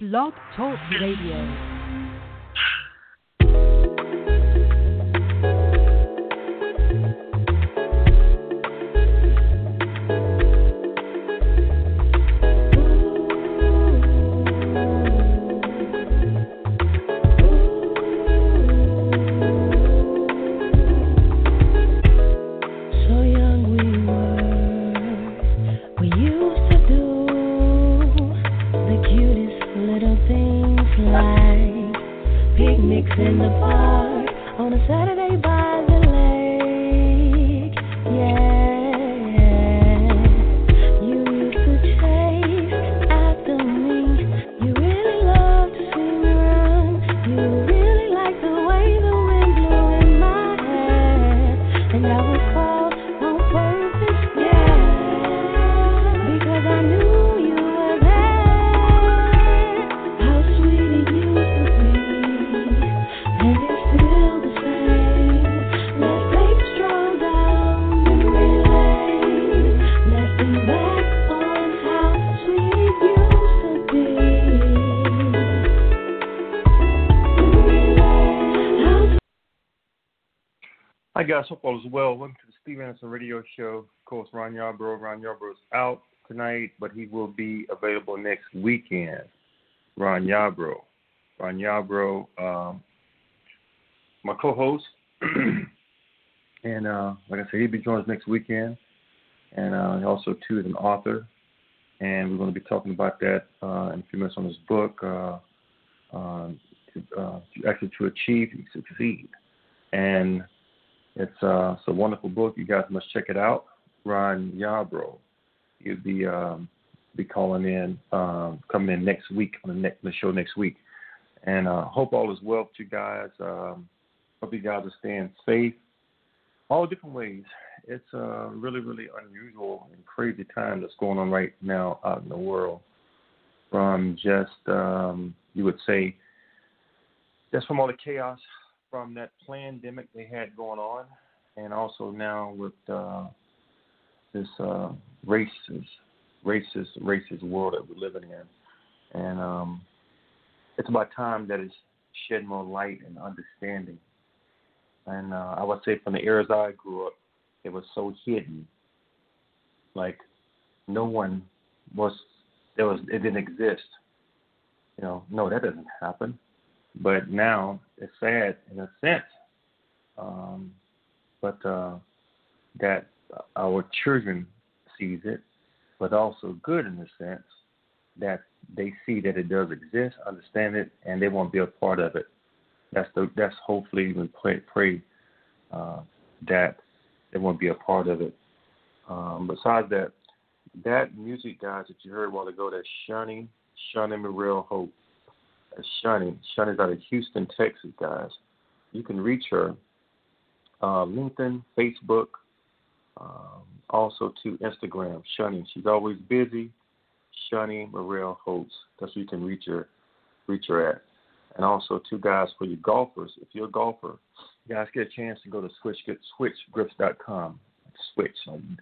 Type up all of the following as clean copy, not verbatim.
Blog Talk Radio. In the park on a Saturday by the lake, yeah. You used to chase after me. You really loved to see me run. You really liked the way the wind blew in my hair, and I was caught on purpose, yeah, because I knew you were there. How sweet it used to be. And it's still the same. Let's take a stroll down memory lane. Let's think back on how sweet it used to be. Memory lane. Hi guys, hope all is well. Welcome to the Steve Anderson Radio Show. Of course, Ron Yarbrough. Ron Yarbrough is out tonight, but he will be available next weekend. Ron Yarbrough. My co-host, and like I said, he'll be joining us next weekend, and also too is an author, and we're going to be talking about that in a few minutes on his book, to achieve and succeed, and it's a wonderful book. You guys must check it out. Ron Yarbrough, he'll be calling in, coming in next week on the show next week, and hope all is well with you guys. Hope you guys are staying safe, all different ways. It's a really, really unusual and crazy time that's going on right now out in the world. From just, you would say, just from all the chaos from that pandemic they had going on, and also now with this racist world that we're living in. And it's about time that it's shed more light and understanding. And I would say from the eras I grew up, it was so hidden. Like no one it didn't exist. No, that doesn't happen. But now it's sad in a sense. But that our children sees it, but also good in the sense that they see that it does exist, understand it, and they want to be a part of it. That's hopefully even pray that they want to be a part of it. Besides that music, guys, that you heard a while ago, that's Shani Morel Hope. That's Shani. Shani's out of Houston, Texas, guys. You can reach her LinkedIn, Facebook, also to Instagram. Shani, she's always busy. Shani Morel Hope. That's where you can reach her at. And also, two guys, for you golfers, if you're a golfer, you guys get a chance to go to switchgrips.com. Switch,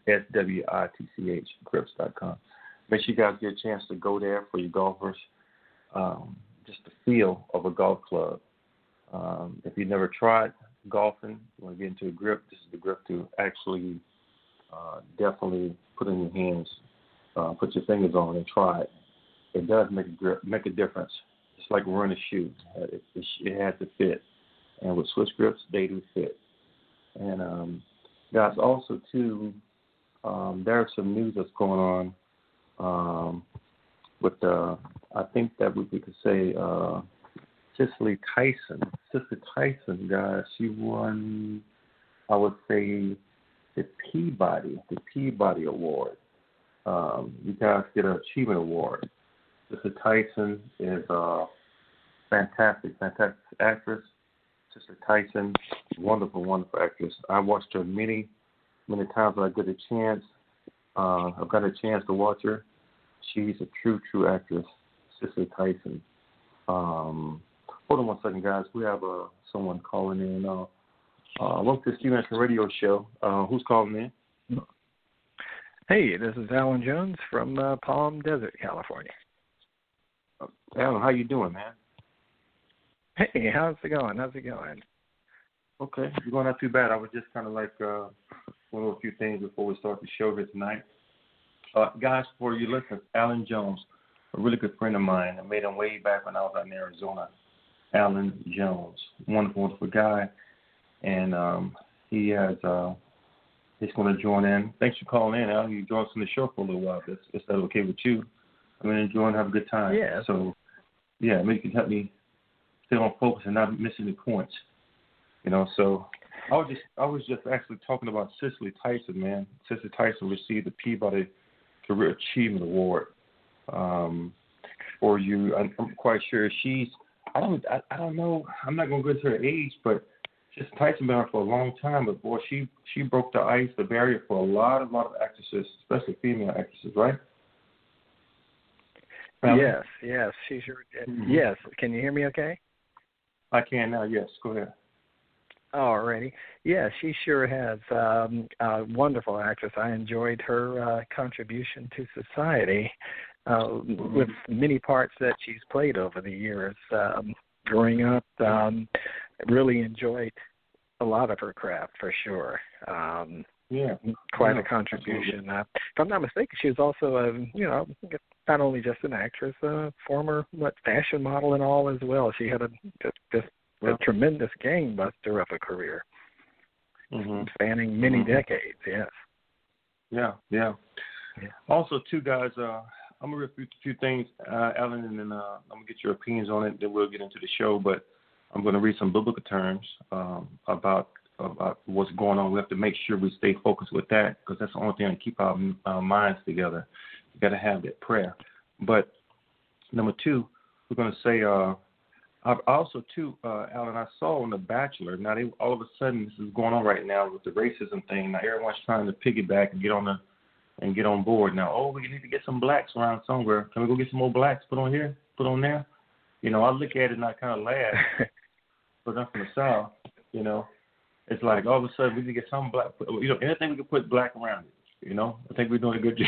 SWITCH, grips.com. Make sure you guys get a chance to go there for you golfers, just the feel of a golf club. If you've never tried golfing, you want to get into a grip, this is the grip to actually definitely put in your hands, put your fingers on and try it. It does make a difference. It's like wearing a shoe. It has to fit. And with Switch Grips, they do fit. And guys, also too, there's some news that's going on with I think that we could say Cicely Tyson. Cicely Tyson, guys, she won, I would say, the Peabody Award. You guys get an achievement award. Cicely Tyson is a fantastic actress. Cicely Tyson, wonderful actress. I watched her many times when I get a chance. I've got a chance to watch her. She's a true actress, Cicely Tyson. Hold on one second, guys. We have someone calling in. Welcome to the Steve Anderson Radio Show. Who's calling in? Hey, this is Alan Jones from Palm Desert, California. Alan, how you doing, man? Hey, how's it going? Okay, you're going not too bad. I was just kind of like going over a few things before we start the show here tonight. Guys, for you listeners, Alan Jones, a really good friend of mine. I met him way back when I was out in Arizona. Alan Jones, wonderful, wonderful guy, and he has he's going to join in. Thanks for calling in, Alan. You joined us on the show for a little while. Is that okay with you? I'm going to enjoy and have a good time. Yeah. So, yeah, maybe you can help me stay on focus and not miss any points. You know, so I was just actually talking about Cicely Tyson, man. Cicely Tyson received the Peabody Career Achievement Award for you. I'm quite sure she's. I don't know. I'm not going to go into her age, but Cicely Tyson been on for a long time. But boy, she broke the ice, the barrier for a lot of actresses, especially female actresses, right? Yes, she sure did. Mm-hmm. Yes, can you hear me okay? I can now, yes. Go ahead. Alrighty. Yeah, she sure has a wonderful actress. I enjoyed her contribution to society with many parts that she's played over the years. Growing up, really enjoyed a lot of her craft for sure. Quite a contribution. If I'm not mistaken, she was also not only just an actress, a former fashion model and all as well. She had a tremendous gangbuster of a career, spanning many decades. Yes. Yeah. Also, too, guys, I'm gonna repeat a few things, Alan, and then I'm gonna get your opinions on it. Then we'll get into the show. But I'm gonna read some biblical terms about what's going on. We have to make sure we stay focused with that because that's the only thing that keep our minds together. You got to have that prayer. But number two, we're going to say, I've also too, Alan, I saw on The Bachelor. Now all of a sudden this is going on right now with the racism thing. Now everyone's trying to piggyback and get on board. Now, we need to get some blacks around somewhere. Can we go get some more blacks put on here, put on there? You know, I look at it and I kind of laugh. But I'm from the South, you know. It's like all of a sudden we need to get some black. You know, anything we can put black around it. You know, I think we're doing a good job.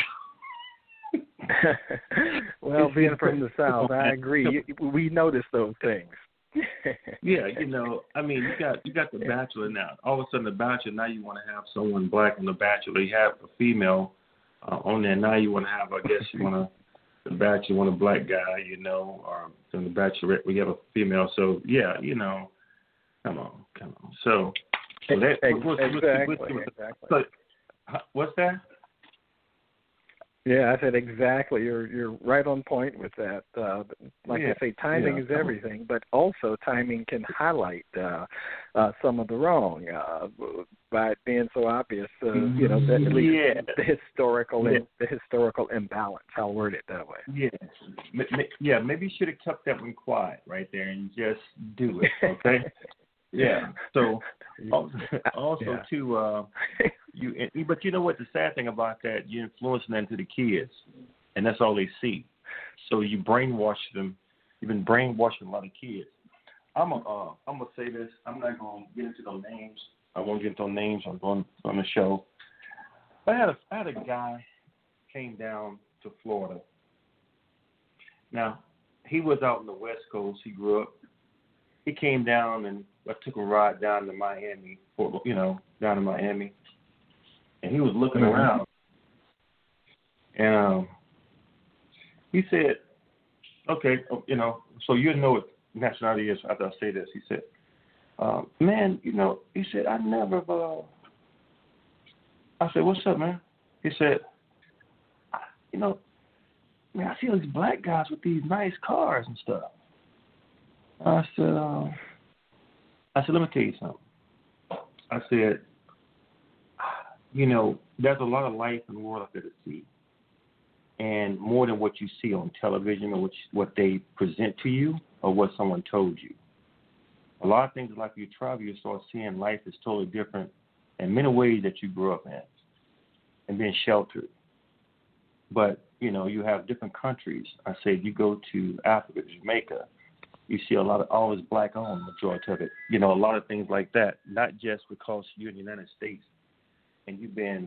Well, being from the South, I agree. We notice those things. Yeah, you know, I mean, you got The Bachelor now. All of a sudden, The Bachelor, now you want to have someone black on The Bachelor. You have a female on there. Now you want to have, I guess, The Bachelor, you want a black guy, you know, or in The Bachelorette, we have a female. So, yeah, you know, come on. So that, exactly. So, what's that? Yeah, I said exactly. You're right on point with that. I say, timing is everything, but also timing can highlight some of the wrong by it being so obvious. At least the historical imbalance. I'll word it that way. Yeah. Maybe you should have kept that one quiet right there and just do it. Okay. Yeah. So also too. But you know what? The sad thing about that, you're influencing that into the kids, and that's all they see. So you brainwash them. You've been brainwashing a lot of kids. I'm gonna say this. I'm not gonna get into those names. I won't get into names on the show. I had a guy came down to Florida. Now he was out on the West Coast. He grew up. He came down and I took a ride down to Miami. Down to Miami. And he was looking around, and he said, "Okay, so you know what nationality is." After I say this, he said, "Man, he said I never." I said, "What's up, man?" He said, "Man, I see all these black guys with these nice cars and stuff." I said, "Let me tell you something." I said, there's a lot of life in the world out there to see. And more than what you see on television or what they present to you or what someone told you. A lot of things, like you travel, you start seeing life is totally different in many ways that you grew up in and being sheltered. But, you have different countries. I say if you go to Africa, Jamaica, you see a lot of always black-owned, majority of it. A lot of things like that, not just because you're in the United States. And you've been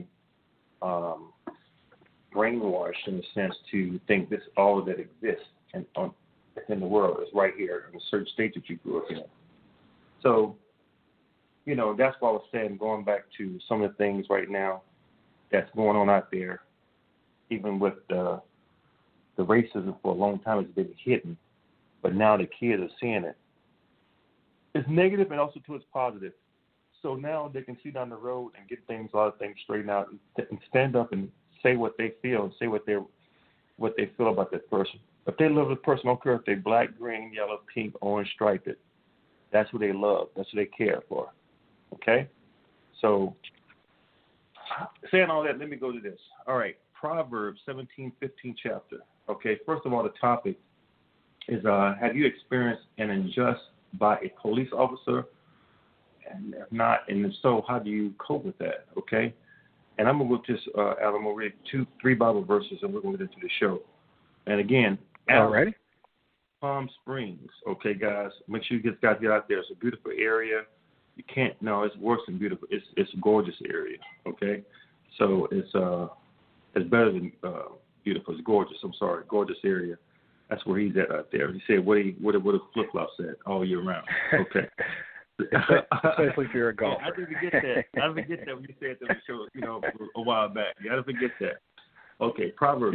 brainwashed in the sense to think this all that exists, and that's in the world. It's right here in a certain state that you grew up in. So, that's why I was saying, going back to some of the things right now that's going on out there, even with the racism for a long time has been hidden, but now the kids are seeing it. It's negative and also too it's positive. So now they can see down the road and get a lot of things straightened out and stand up and say what they feel and say what they feel about that person. If they love the person, I don't care if they're black, green, yellow, pink, orange, striped. That's who they love. That's who they care for. Okay? So, saying all that, let me go to this. All right, Proverbs 17:15 chapter. Okay, first of all, the topic is, have you experienced an injustice by a police officer? And if not, and if so, how do you cope with that? Okay? And I'm going to look this, Alan, I'm going to read 3 Bible verses, and we're going to get into the show. And again, Alrighty. Palm Springs. Okay, guys, make sure you guys get out there. It's a beautiful area. It's worse than beautiful. It's a gorgeous area. Okay, so it's better than beautiful. It's gorgeous. I'm sorry, gorgeous area. That's where he's at out there. He said, what a flip flops at all year round. Okay. Especially if you're a golfer. I didn't forget that. I forget that when you said that on the show, a while back. You got to forget that. Okay, Proverbs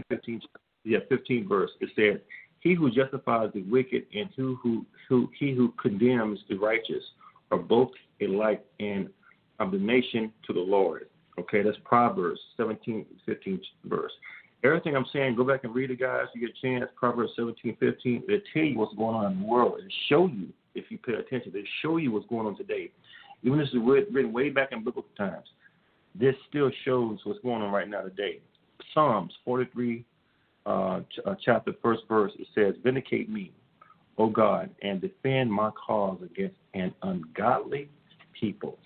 15 verse. It said, "He who justifies the wicked and he who condemns the righteous are both alike in abomination to the Lord." Okay, that's Proverbs 17:15 verse. Everything I'm saying, go back and read it, guys. You get a chance. Proverbs 17:15. It'll tell you what's going on in the world. It'll show you, if you pay attention, it'll show you what's going on today. Even this is written way back in biblical times. This still shows what's going on right now today. Psalms 43, chapter 1st verse, it says, "Vindicate me, O God, and defend my cause against an ungodly people.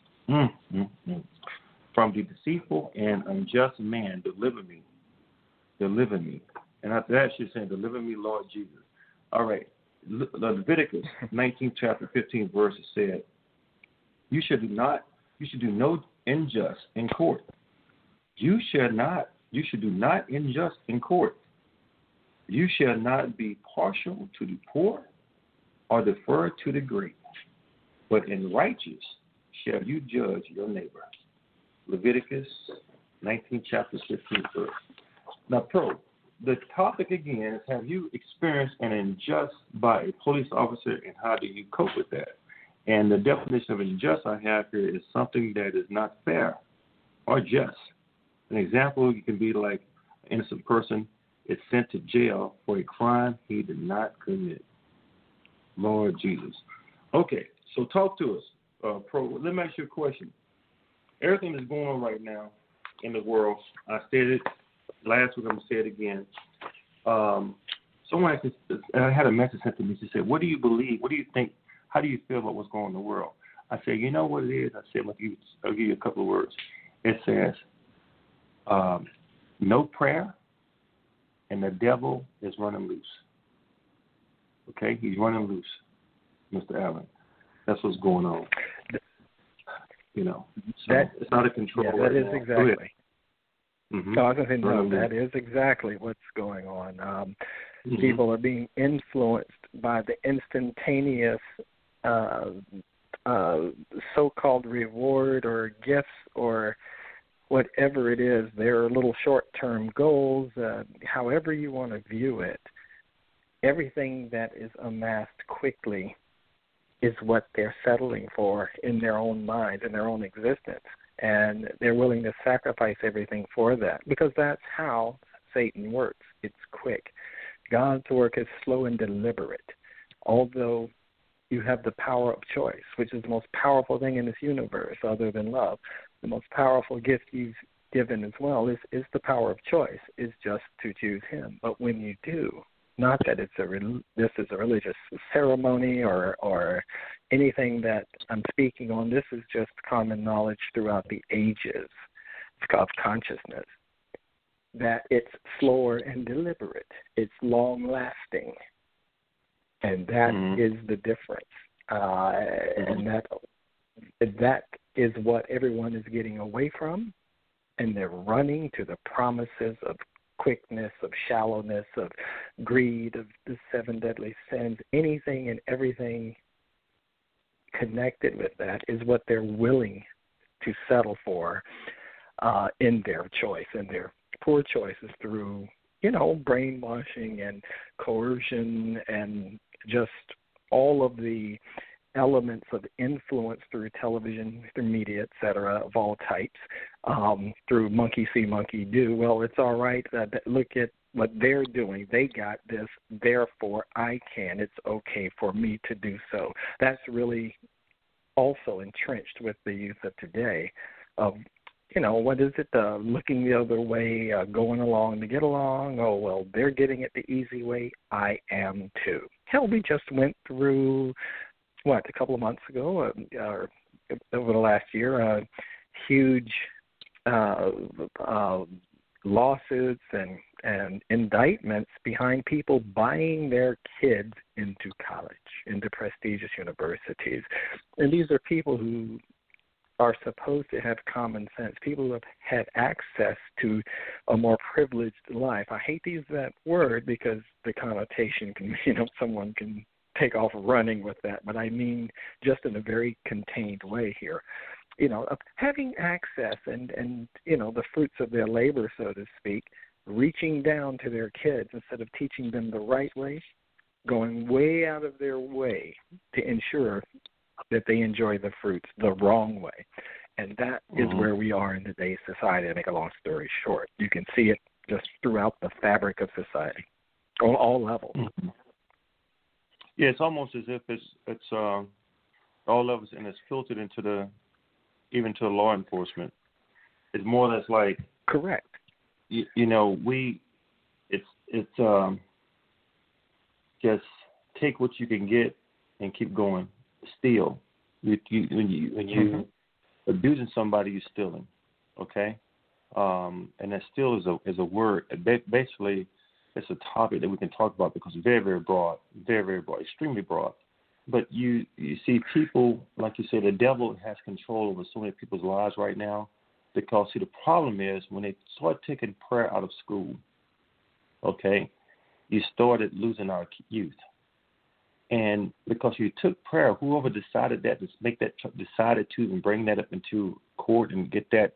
From the deceitful and unjust man, deliver me. Deliver me." And after that, she's saying, "Deliver me, Lord Jesus." All right. Leviticus 19, chapter 15 verse, it said, You should do no injustice in court. You should do not injust in court. You shall not be partial to the poor or defer to the great, but in righteous shall you judge your neighbor. Leviticus 19, chapter 15 verse. Now, the topic again is, have you experienced an injustice by a police officer, and how do you cope with that? And the definition of injustice I have here is something that is not fair or just. An example, you can be like an innocent person is sent to jail for a crime he did not commit. Lord Jesus. Okay, so talk to us. Let me ask you a question. Everything that's going on right now in the world, I said it last week, I'm going to say it again. Someone had a message sent to me. She said, "What do you believe? What do you think? How do you feel about what's going on in the world?" I said, "You know what it is?" I said, I'll give you a couple of words. It says, no prayer, and the devil is running loose. Okay? He's running loose, Mr. Allen. That's what's going on. So it's out of control. Yeah, that is exactly. Mm-hmm. So I was going to say, no, that is exactly what's going on. People are being influenced by the instantaneous so-called reward or gifts or whatever it is. There are little short-term goals, however you want to view it. Everything that is amassed quickly is what they're settling for in their own mind, in their own existence. And they're willing to sacrifice everything for that, because that's how Satan works. It's quick. God's work is slow and deliberate. Although you have the power of choice, which is the most powerful thing in this universe other than love, the most powerful gift you've given as well is the power of choice, is just to choose him. But when you do, not that this is a religious ceremony or anything that I'm speaking on. This is just common knowledge throughout the ages of consciousness, that it's slower and deliberate. It's long-lasting, and that is the difference. And that is what everyone is getting away from, and they're running to the promises of quickness, of shallowness, of greed, of the 7 deadly sins, anything and everything connected with that is what they're willing to settle for in their choice, in their poor choices through, brainwashing and coercion and just all of the elements of influence through television, through media, et cetera, of all types, through monkey see, monkey do. Well, it's all right. Look at what they're doing. They got this, therefore I can. It's okay for me to do so. That's really also entrenched with the youth of today of, what is it, looking the other way, going along to get along. Oh, well, they're getting it the easy way. I am too. Hell, we just went through, a couple of months ago, or over the last year, huge lawsuits and indictments behind people buying their kids into college, into prestigious universities. And these are people who are supposed to have common sense, people who have had access to a more privileged life. I hate to use that word because the connotation can, someone can take off running with that, but I mean just in a very contained way here. Of having access and the fruits of their labor, so to speak, reaching down to their kids instead of teaching them the right way, going way out of their way to ensure that they enjoy the fruits the wrong way. And that is where we are in today's society, to make a long story short. You can see it just throughout the fabric of society, on all levels. Mm-hmm. Yeah, it's almost as if it's all levels, and it's filtered into even to law enforcement. It's more or less like, correct. It's just take what you can get and keep going. Steal. When you abusing somebody, you're stealing. Okay, and that steal is a word. Basically, it's a topic that we can talk about because it's very, very broad, extremely broad. But you see people, like you said, the devil has control over so many people's lives right now because, see, the problem is when they start taking prayer out of school, okay, you started losing our youth. And because you took prayer, whoever decided that, decided to and bring that up into court and get that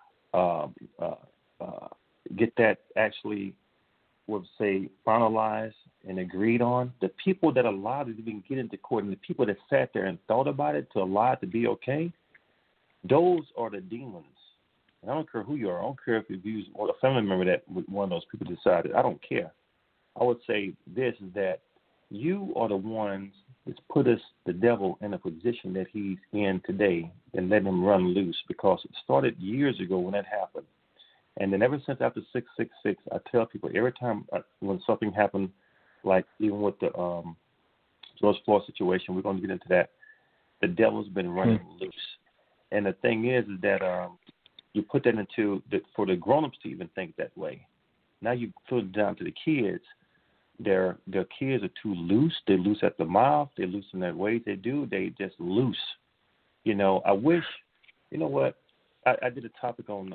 actually, finalized and agreed on, the people that allowed it to even get into court and the people that sat there and thought about it to allow it to be okay, those are the demons. And I don't care who you are. I don't care if you've used a family member that one of those people decided. I don't care. I would say this is that you are the ones that's put the devil in a position that he's in today and let him run loose, because it started years ago when that happened. And then ever since after 666, I tell people every time when something happened, like even with the George Floyd situation, we're going to get into that, the devil's been running loose. And the thing is that you put that into for the grown-ups to even think that way. Now you put it down to the kids. Their kids are too loose. They're loose at the mouth. They're loose in their ways. They just loose. I wish, what? I did a topic on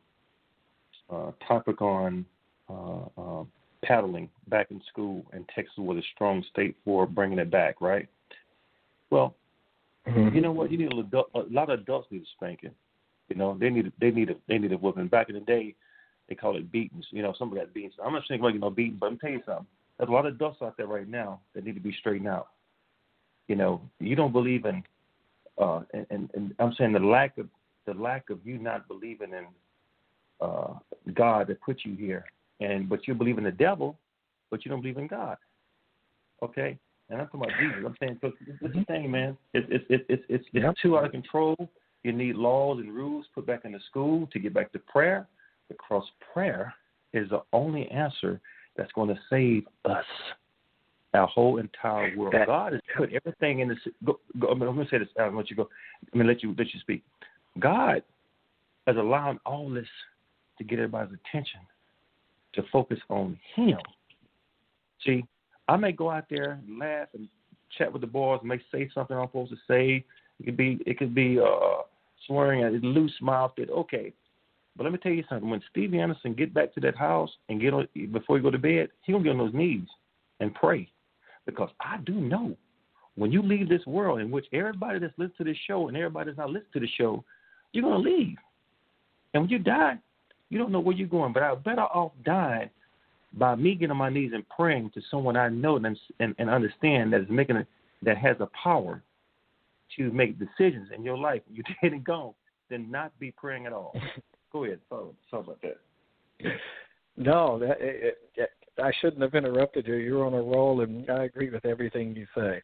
paddling back in school, and Texas was a strong state for bringing it back, right? Well, you know what? You need a lot of adults need a spanking. They need a whooping. Back in the day, they call it beatings. Somebody got beatings. I'm not saying beating, but I'm telling you something. There's a lot of adults out there right now that need to be straightened out. You don't believe in, and I'm saying the lack of you not believing in God that put you here, but you believe in the devil, but you don't believe in God. Okay, and I'm talking about Jesus. I'm saying, so it's the thing, man. It's too out of control. You need laws and rules put back into school to get back to prayer, because prayer is the only answer that's going to save us, our whole entire world. God has put everything in this. I'm going to say this. I'm going to let you go. I'm going to let you speak. God has allowed all this to get everybody's attention, to focus on Him. See, I may go out there and laugh and chat with the boys, and may say something I'm supposed to say. It could be swearing at his loose mouth. Okay, But let me tell you something. When Stevie Anderson get back to that house and before he go to bed, he going to get on those knees and pray. Because I do know when you leave this world in which everybody that's listening to this show and everybody that's not listening to the show, you're going to leave. And when you die, you don't know where you're going. But I'm better off dying by me getting on my knees and praying to someone I know and understand that is making it, that has the power to make decisions in your life when you're dead and gone, than not be praying at all. Go ahead. Sorry about that. No, I shouldn't have interrupted you. You're on a roll, and I agree with everything you say.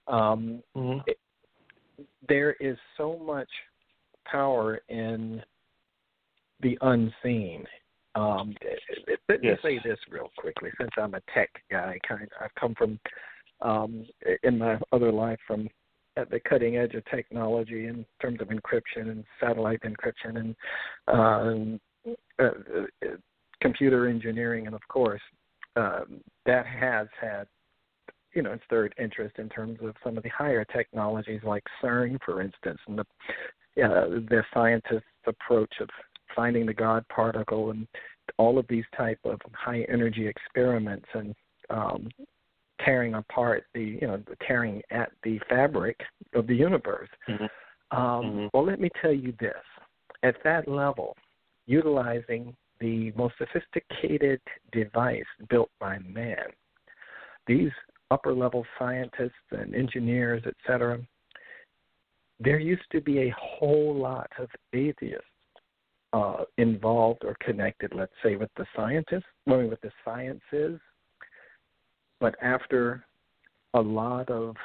There is so much power in the unseen. Let me say this real quickly, since I'm a tech guy. I've come from, in my other life, from at the cutting edge of technology in terms of encryption and satellite encryption and computer engineering, and of course, that has had, its third interest in terms of some of the higher technologies like CERN, for instance, and the scientists' approach of finding the God particle and all of these type of high energy experiments and tearing apart tearing at the fabric of the universe. Well, let me tell you this. At that level, utilizing the most sophisticated device built by man, these upper-level scientists and engineers, etc., there used to be a whole lot of atheists involved or connected, let's say, with the with the sciences. But after a lot of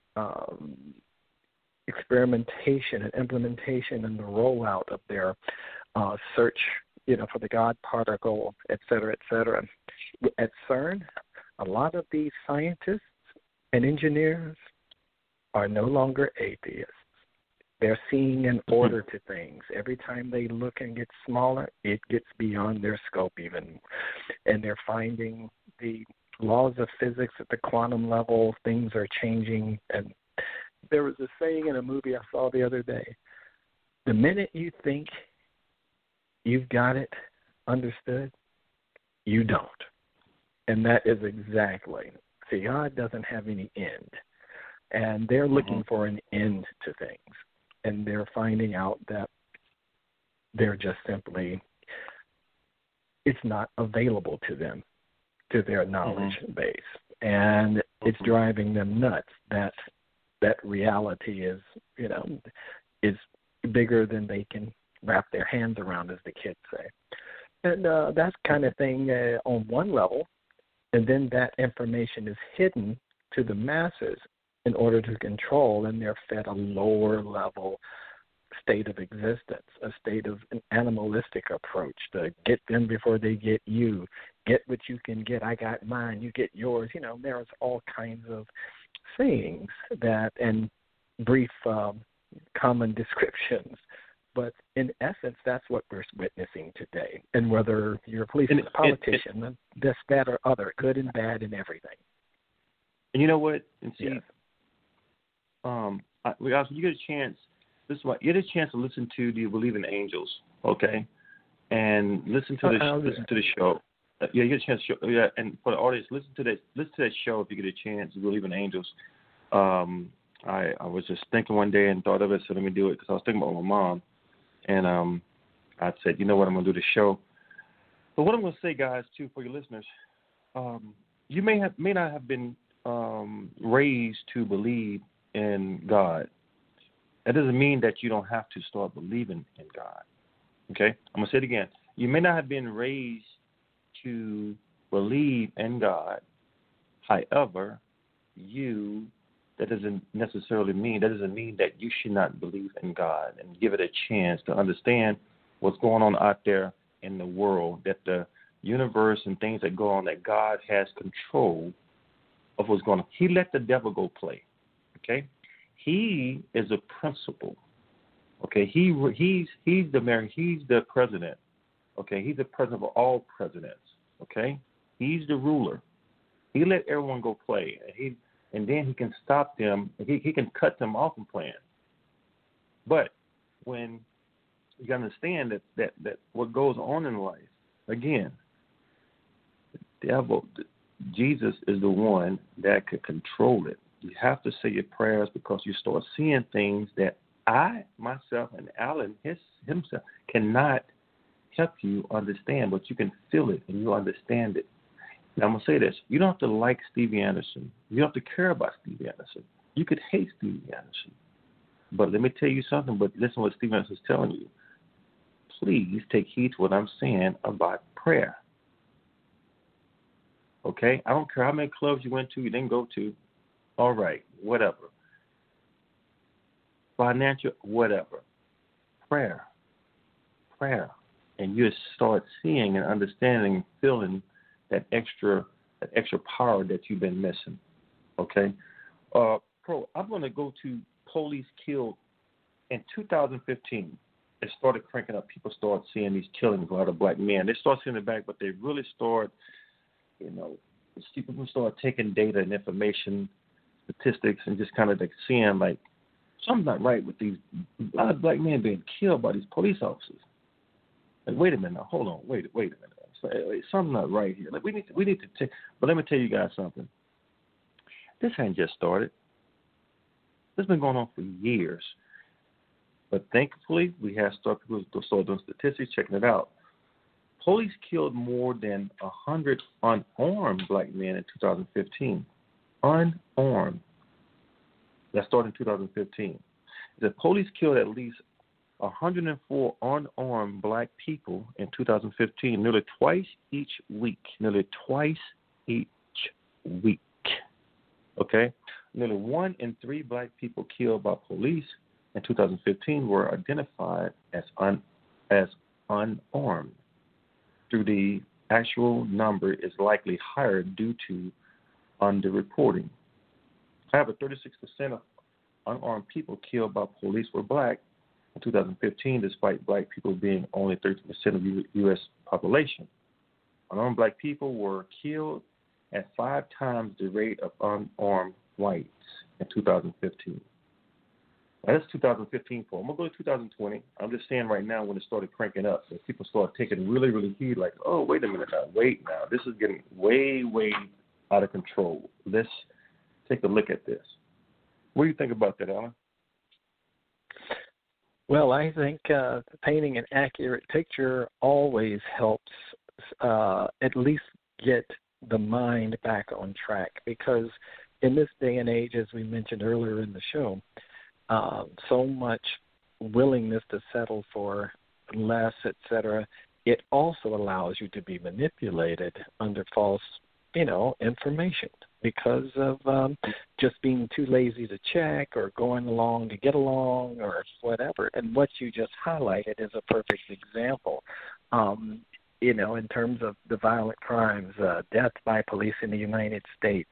experimentation and implementation and the rollout of their search, for the God particle, et cetera, at CERN, a lot of these scientists and engineers are no longer atheists. They're seeing an order to things. Every time they look and get smaller, it gets beyond their scope even. And they're finding the laws of physics at the quantum level. Things are changing. And there was a saying in a movie I saw the other day. The minute you think you've got it understood, you don't. And that is exactly. See, God doesn't have any end. And they're looking for an end to things. And they're finding out that they're just simply, it's not available to them, to their knowledge base. And it's driving them nuts that reality is, is bigger than they can wrap their hands around, as the kids say. And that's kind of thing on one level. And then that information is hidden to the masses in order to control, and they're fed a lower level state of existence, a state of an animalistic approach to get them before they get you. Get what you can get. I got mine. You get yours. There's all kinds of sayings that and brief common descriptions. But in essence, that's what we're witnessing today. And whether you're a policeman, a politician, this, that, or other, good and bad and everything. And you know what? And see, yes. You get a chance. This is what you get a chance to listen to. Do you believe in angels? Okay, and listen to the show. You get a chance to show. Yeah, and for the audience, listen to that show if you get a chance to believe in angels. I was just thinking one day and thought of it, so let me do it because I was thinking about my mom, and I said, you know what, I'm gonna do the show. But what I'm gonna say, guys, too, for your listeners, you may not have been raised to believe in God. That doesn't mean that you don't have to start believing in God. Okay? I'm going to say it again. You may not have been raised to believe in God. However, that doesn't mean that you should not believe in God and give it a chance to understand what's going on out there in the world, that the universe and things that go on, that God has control of what's going on. He let the devil go play. Okay, he is a principal. Okay, he's the mayor. He's the president. Okay, he's the president of all presidents. Okay, he's the ruler. He let everyone go play, and then he can stop them. He can cut them off from playing. But when You got to understand that what goes on in life, again, the devil, Jesus is the one that could control it. You have to say your prayers because you start seeing things that I, myself, and Alan himself cannot help you understand, but you can feel it and you understand it. Now, I'm going to say this. You don't have to like Stevie Anderson. You don't have to care about Stevie Anderson. You could hate Stevie Anderson. But let me tell you something, but listen to what Stevie Anderson is telling you. Please take heed to what I'm saying about prayer. Okay? I don't care how many clubs you went to, you didn't go to. All right, whatever. Financial, whatever. Prayer. And you start seeing and understanding and feeling that extra power that you've been missing. Okay? I'm going to go to police killed in 2015. It started cranking up. People started seeing these killings of a lot of black men. They start seeing it back, but they really start, people start taking data and information, statistics, and just kind of like seeing like something's not right with these a lot of black men being killed by these police officers. Like, wait a minute, now, hold on, wait a minute. Something's not right here. Like, we need to take. But let me tell you guys something. This ain't just started. This has been going on for years. But thankfully, we have people start doing statistics, checking it out. Police killed more than 100 unarmed black men in 2015. Unarmed. That started in 2015. The police killed at least 104 unarmed black people in 2015, nearly twice each week. Okay? Nearly 1 in 3 black people killed by police in 2015 were identified as unarmed. Through the actual number is likely higher due to underreporting. However, 36% of unarmed people killed by police were black in 2015, despite black people being only 13% of the U.S. population. Unarmed black people were killed at 5 times the rate of unarmed whites in 2015. Now, that's 2015 for. I'm going to go to 2020. I'm just saying right now when it started cranking up, that people start taking really, really heed, like, oh, wait a minute now, this is getting way, way out of control. Let's take a look at this. What do you think about that, Alan? Well, I think painting an accurate picture always helps at least get the mind back on track, because in this day and age, as we mentioned earlier in the show, so much willingness to settle for less, etc., it also allows you to be manipulated under false, information because of just being too lazy to check or going along to get along or whatever. And what you just highlighted is a perfect example. In terms of the violent crimes, death by police in the United States,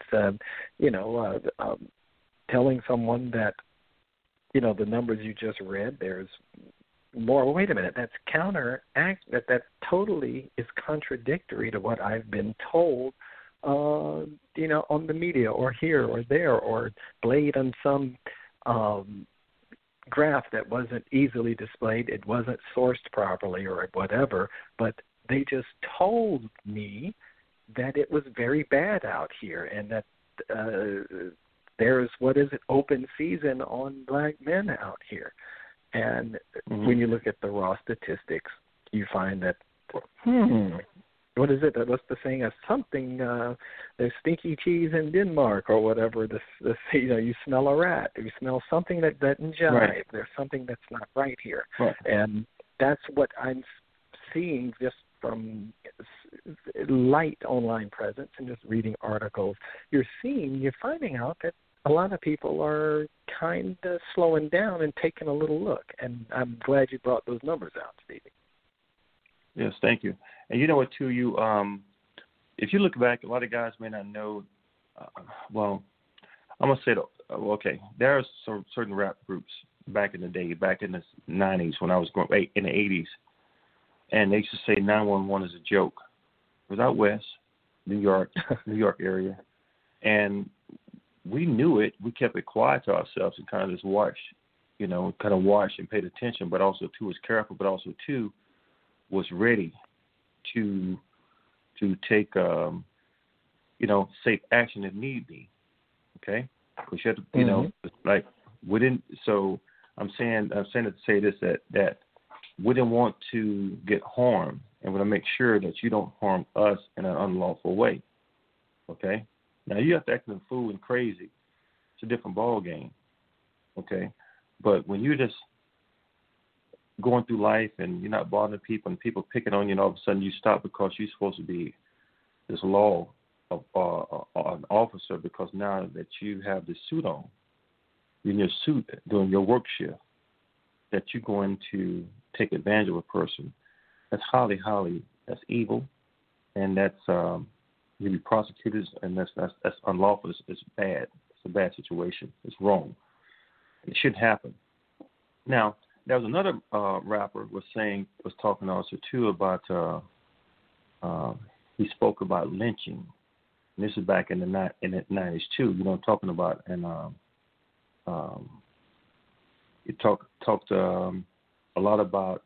telling someone that, the numbers you just read, there's more. Well, wait a minute, that's that totally is contradictory to what I've been told, on the media or here or there, or played on some graph that wasn't easily displayed, it wasn't sourced properly or whatever, but they just told me that it was very bad out here and that there's, open season on black men out here. And when you look at the raw statistics, you find that, what is it? What's the saying? Something, there's stinky cheese in Denmark or whatever. You smell a rat. You smell something that doesn't jive. Right. There's something that's not right here. Right. And that's what I'm seeing just from light online presence and just reading articles. You're finding out that a lot of people are kind of slowing down and taking a little look. And I'm glad you brought those numbers out, Stevie. Yes, thank you. And you know what, too, if you look back, a lot of guys may not know, I'm going to say, there are some certain rap groups back in the day, back in the 90s when I was growing, in the 80s, and they used to say 911 is a joke. It was out west, New York area, and we knew it. We kept it quiet to ourselves and kind of just watched kind of watched and paid attention, but also too was careful, but also too was ready to take safe action if need be. Okay, because you have to, like we didn't. So I'm saying it to say this that we didn't want to get harmed, and we're gonna make sure that you don't harm us in an unlawful way. Okay, now you have to act a fool and crazy. It's a different ball game. Okay, but when you're just going through life and you're not bothering people and people picking on you, and all of a sudden you stop because you're supposed to be this law of an officer, because now that you have the suit on, you're in your suit doing your work shift, that you're going to take advantage of a person, that's that's evil, and that's you'll be prosecuted, and that's unlawful. It's bad. It's a bad situation. It's wrong. It shouldn't happen. Now, there was another rapper was talking also too about he spoke about lynching. And this is back in the 90s too. Talking about, and he talked a lot about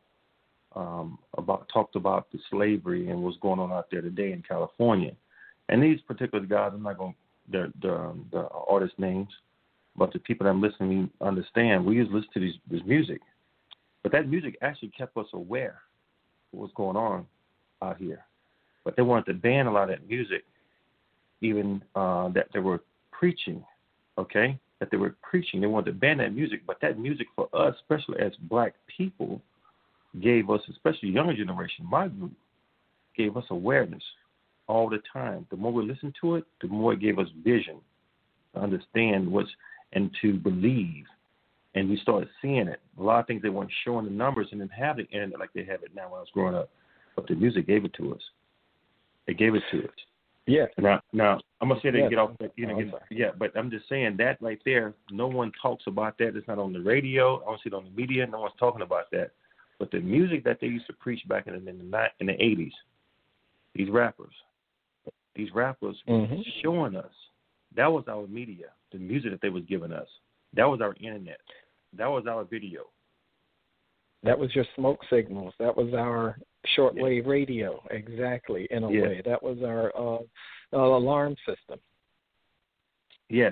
the slavery and what's going on out there today in California. And these particular guys, I'm not going to the artist names, but the people that I'm listening understand. We used to listen to this music, but that music actually kept us aware of what's going on out here. But they wanted to ban a lot of that music, even that they were preaching. Okay, that they were preaching. They wanted to ban that music, but that music for us, especially as black people, gave us, especially younger generation, my group, gave us awareness all the time. The more we listened to it, the more it gave us vision to understand and to believe. And we started seeing it. A lot of things they weren't showing the numbers and didn't have the internet like they have it now when I was growing up. But the music gave it to us. It gave it to us. Yeah. Now I'm gonna say they get off. But I'm just saying that right there. No one talks about that. It's not on the radio. I don't see it on the media. No one's talking about that. But the music that they used to preach back in the 80s, these rappers were showing us. That was our media. The music that they was giving us. That was our internet. That was our video. That was your smoke signals. That was our shortwave radio, exactly, in a way. That was our alarm system. Yes.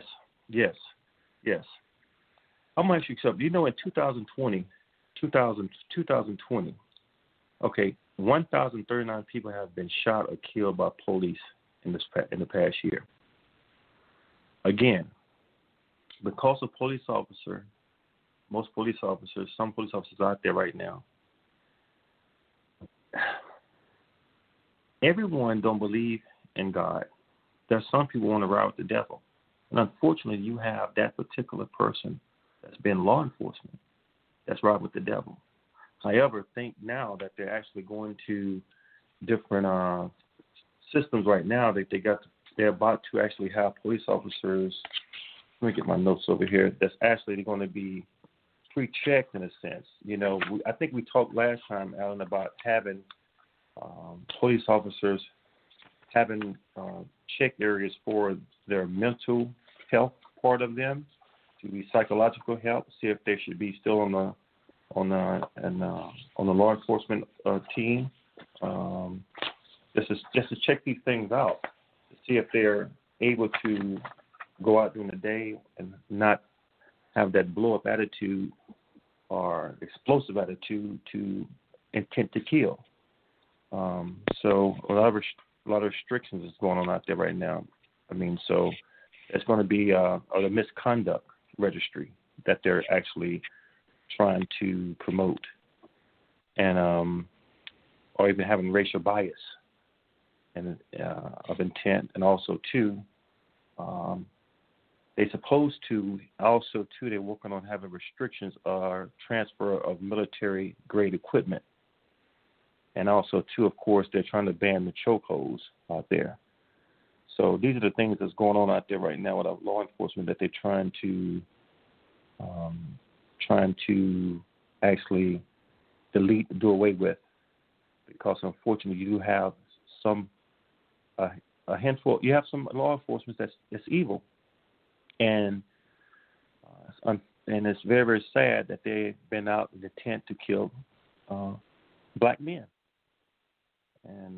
I'm going to ask you something. In 2020, okay, 1,039 people have been shot or killed by police in the past year. Again, because of some police officers out there right now, everyone don't believe in God. There's some people want to ride with the devil. And unfortunately, you have that particular person that's been law enforcement that's riding with the devil. However, think now that they're actually going to different systems right now that they're about to actually have police officers. Let me get my notes over here. That's actually going to be pre-checked in a sense. I think we talked last time, Alan, about having police officers having check areas for their mental health part of them, to be psychological help, see if they should be still on the law enforcement team. Just to check these things out, to see if they're able to go out during the day and not have that blow-up attitude or explosive attitude to intent to kill. So a lot of restrictions is going on out there right now. So it's going to be the misconduct registry that they're actually trying to promote, and or even having racial bias and of intent, and also too, they're supposed to also too. They're working on having restrictions or transfer of military grade equipment, and also too, of course, they're trying to ban the chokeholds out there. So these are the things that's going on out there right now with our law enforcement that they're trying to actually do away with, because unfortunately you do have a handful. You have some law enforcement that's evil, and and it's very, very sad that they've been out with intent to kill black men. And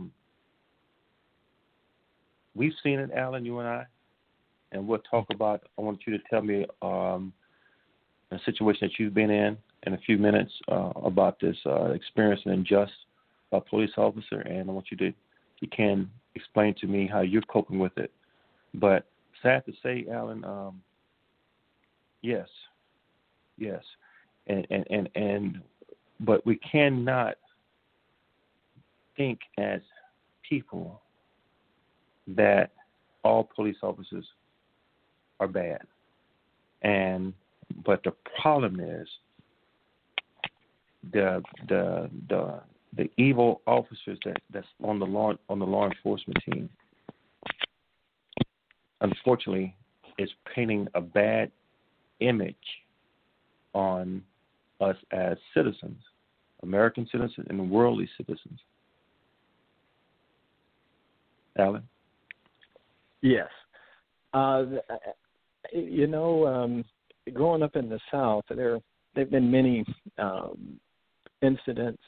we've seen it, Alan, you and I, and we'll talk about. I want you to tell me a situation that you've been in a few minutes about this experience and unjust police officer, and I want you to, you can explain to me how you're coping with it. But sad to say, Alan, yes, and but we cannot think as people that all police officers are bad. But the problem is the evil officers that's on the law enforcement team, unfortunately, is painting a bad image on us as citizens, American citizens and worldly citizens. Alan? Yes. Growing up in the South, there have been many instances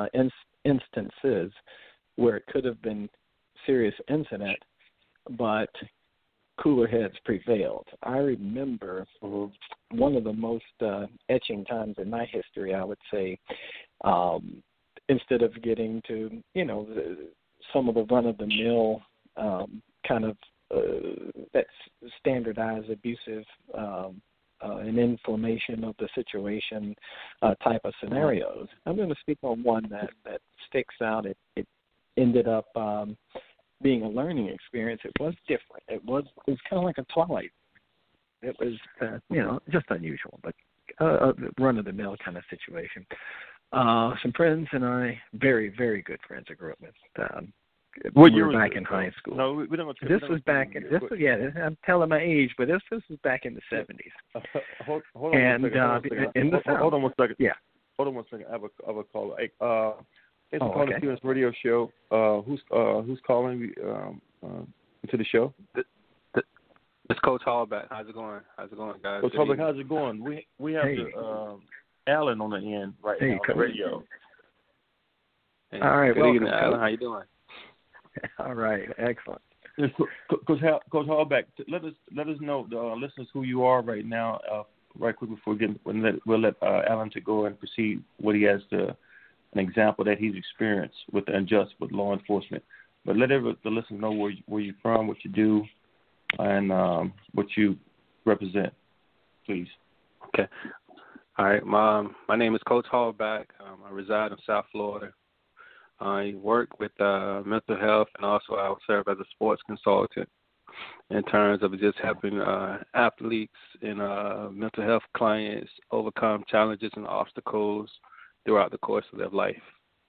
where it could have been serious incident, but cooler heads prevailed. I remember one of the most etching times in my history, I would say, instead of getting to, some of the run-of-the-mill kind of that's standardized abusive and inflammation of the situation type of scenarios. I'm going to speak on one that sticks out. It ended up being a learning experience. It was different. It was kind of like a Twilight. It was, just unusual, but a run-of-the-mill kind of situation. Some friends and I, very, very good friends I grew up with. What we year were was back this? in high school. No, we don't. This was back. I'm telling my age, but this was back in the 70s. Hold on one second. In the South. Hold on one second. Yeah. Hold on one second. I have a caller. Hey, it's a okay. Stevens radio show. Who's calling into the show? It's Coach Hallback. How's it going, guys? Coach Hallback, how's it going? We have Hey. Alan on the end right now on the radio. Hey, All right, good welcome, evening, Alan. Coach. How you doing? All right, excellent. Coach Hallback, let us know, the listeners, who you are right now. Right quick before we'll let Alan to go and proceed what he has an example that he's experienced with the unjust with law enforcement. But let the listeners know where you're from, what you do, and what you represent, please. Okay. All right. My name is Coach Hallback. I reside in South Florida. I work with mental health, and also I serve as a sports consultant in terms of just helping athletes and mental health clients overcome challenges and obstacles throughout the course of their life.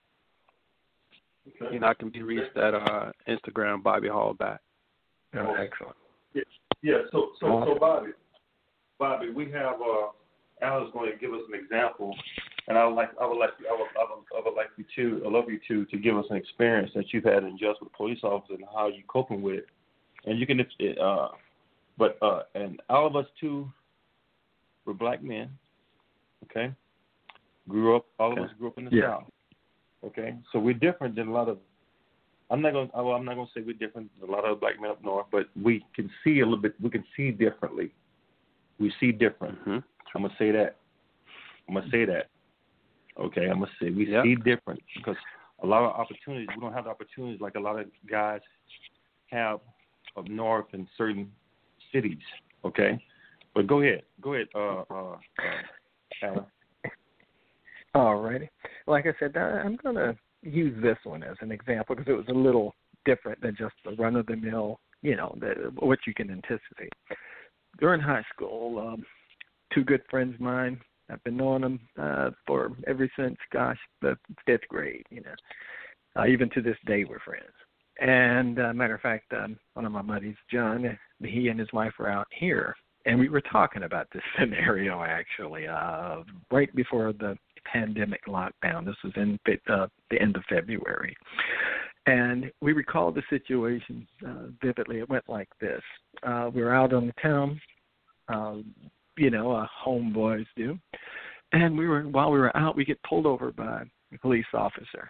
Okay. And I can be reached at Instagram, Bobby Hallback. Oh, excellent. Yeah. So Bobby, we have Alan's going to give us an example, and I would love you to give us an experience that you've had in just with police officers and how you're coping with it. And you can, and all of us too, we're black men. Okay, all of us grew up in the South. Okay, so we're different than a lot of. I'm not going to say we're different than a lot of black men up north, but we can see a little bit. We can see differently. We see different. Mm-hmm. I'm gonna say that. Okay, I'm gonna say we see different because a lot of opportunities. We don't have the opportunities like a lot of guys have up north in certain cities. Okay, but go ahead, Alan. All righty. Like I said, I'm going to use this one as an example because it was a little different than just the run-of-the-mill, what you can anticipate. During high school, two good friends of mine, I've been knowing them for ever since, the fifth grade, even to this day we're friends. And matter of fact, one of my buddies, John, he and his wife were out here, and we were talking about this scenario actually right before the pandemic lockdown. This was in the end of February. And we recall the situation vividly. It went like this. We were out on the town homeboys do. And while we were out, we get pulled over by a police officer.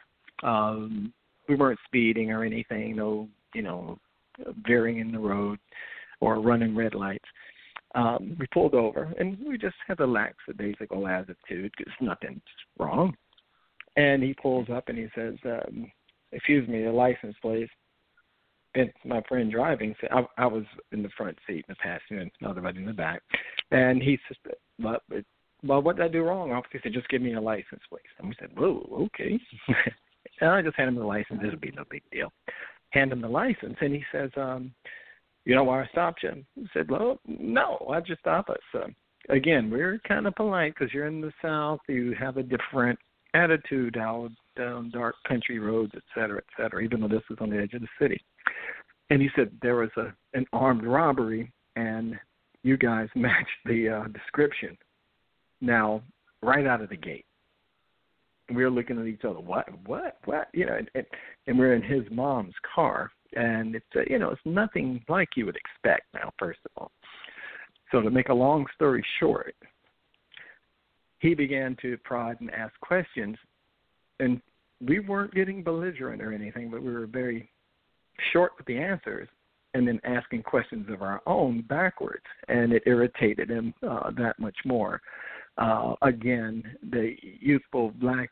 We weren't speeding or anything, no, veering in the road or running red lights. We pulled over, and we just had a lackadaisical attitude because nothing's wrong. And he pulls up and he says, excuse me, the license, please. And my friend driving said, I was in the front seat in the passenger and another one in the back. And he said, well, what did I do wrong, officer? He said, just give me a license, please. And we said, whoa, okay. And I just handed him the license. This would be no big deal. Hand him the license, and he says, you know why I stopped you? He said, well, no, why'd you stop us? Again, we're kind of polite because you're in the South. You have a different attitude out down dark country roads, et cetera, even though this is on the edge of the city. And he said there was an armed robbery, and you guys matched the description. Now, right out of the gate, we were looking at each other. What? And we're in his mom's car, and it's it's nothing like you would expect. Now, first of all, so to make a long story short, he began to prod and ask questions, and we weren't getting belligerent or anything, but we were very short with the answers, and then asking questions of our own backwards, and it irritated him that much more. Again, the youthful black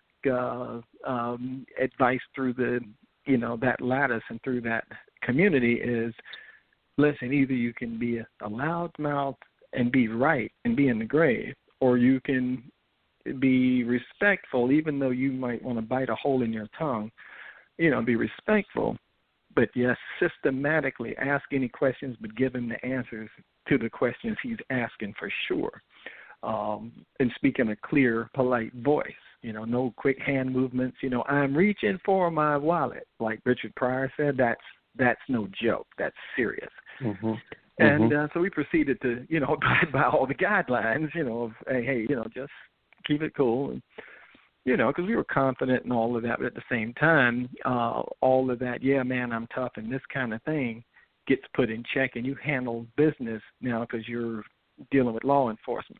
advice through the, that lattice and through that community is, listen, either you can be a loudmouth and be right and be in the grave, or you can be respectful, even though you might want to bite a hole in your tongue, be respectful, but yes, systematically ask any questions, but give him the answers to the questions he's asking for sure. And speak in a clear, polite voice. No quick hand movements. I'm reaching for my wallet, like Richard Pryor said. That's no joke. That's serious. Mm-hmm. And so we proceeded to, abide by all the guidelines. Of hey, just keep it cool, and because we were confident in all of that. But at the same time, all of that, yeah, man, I'm tough, and this kind of thing gets put in check, and you handle business now because you're dealing with law enforcement.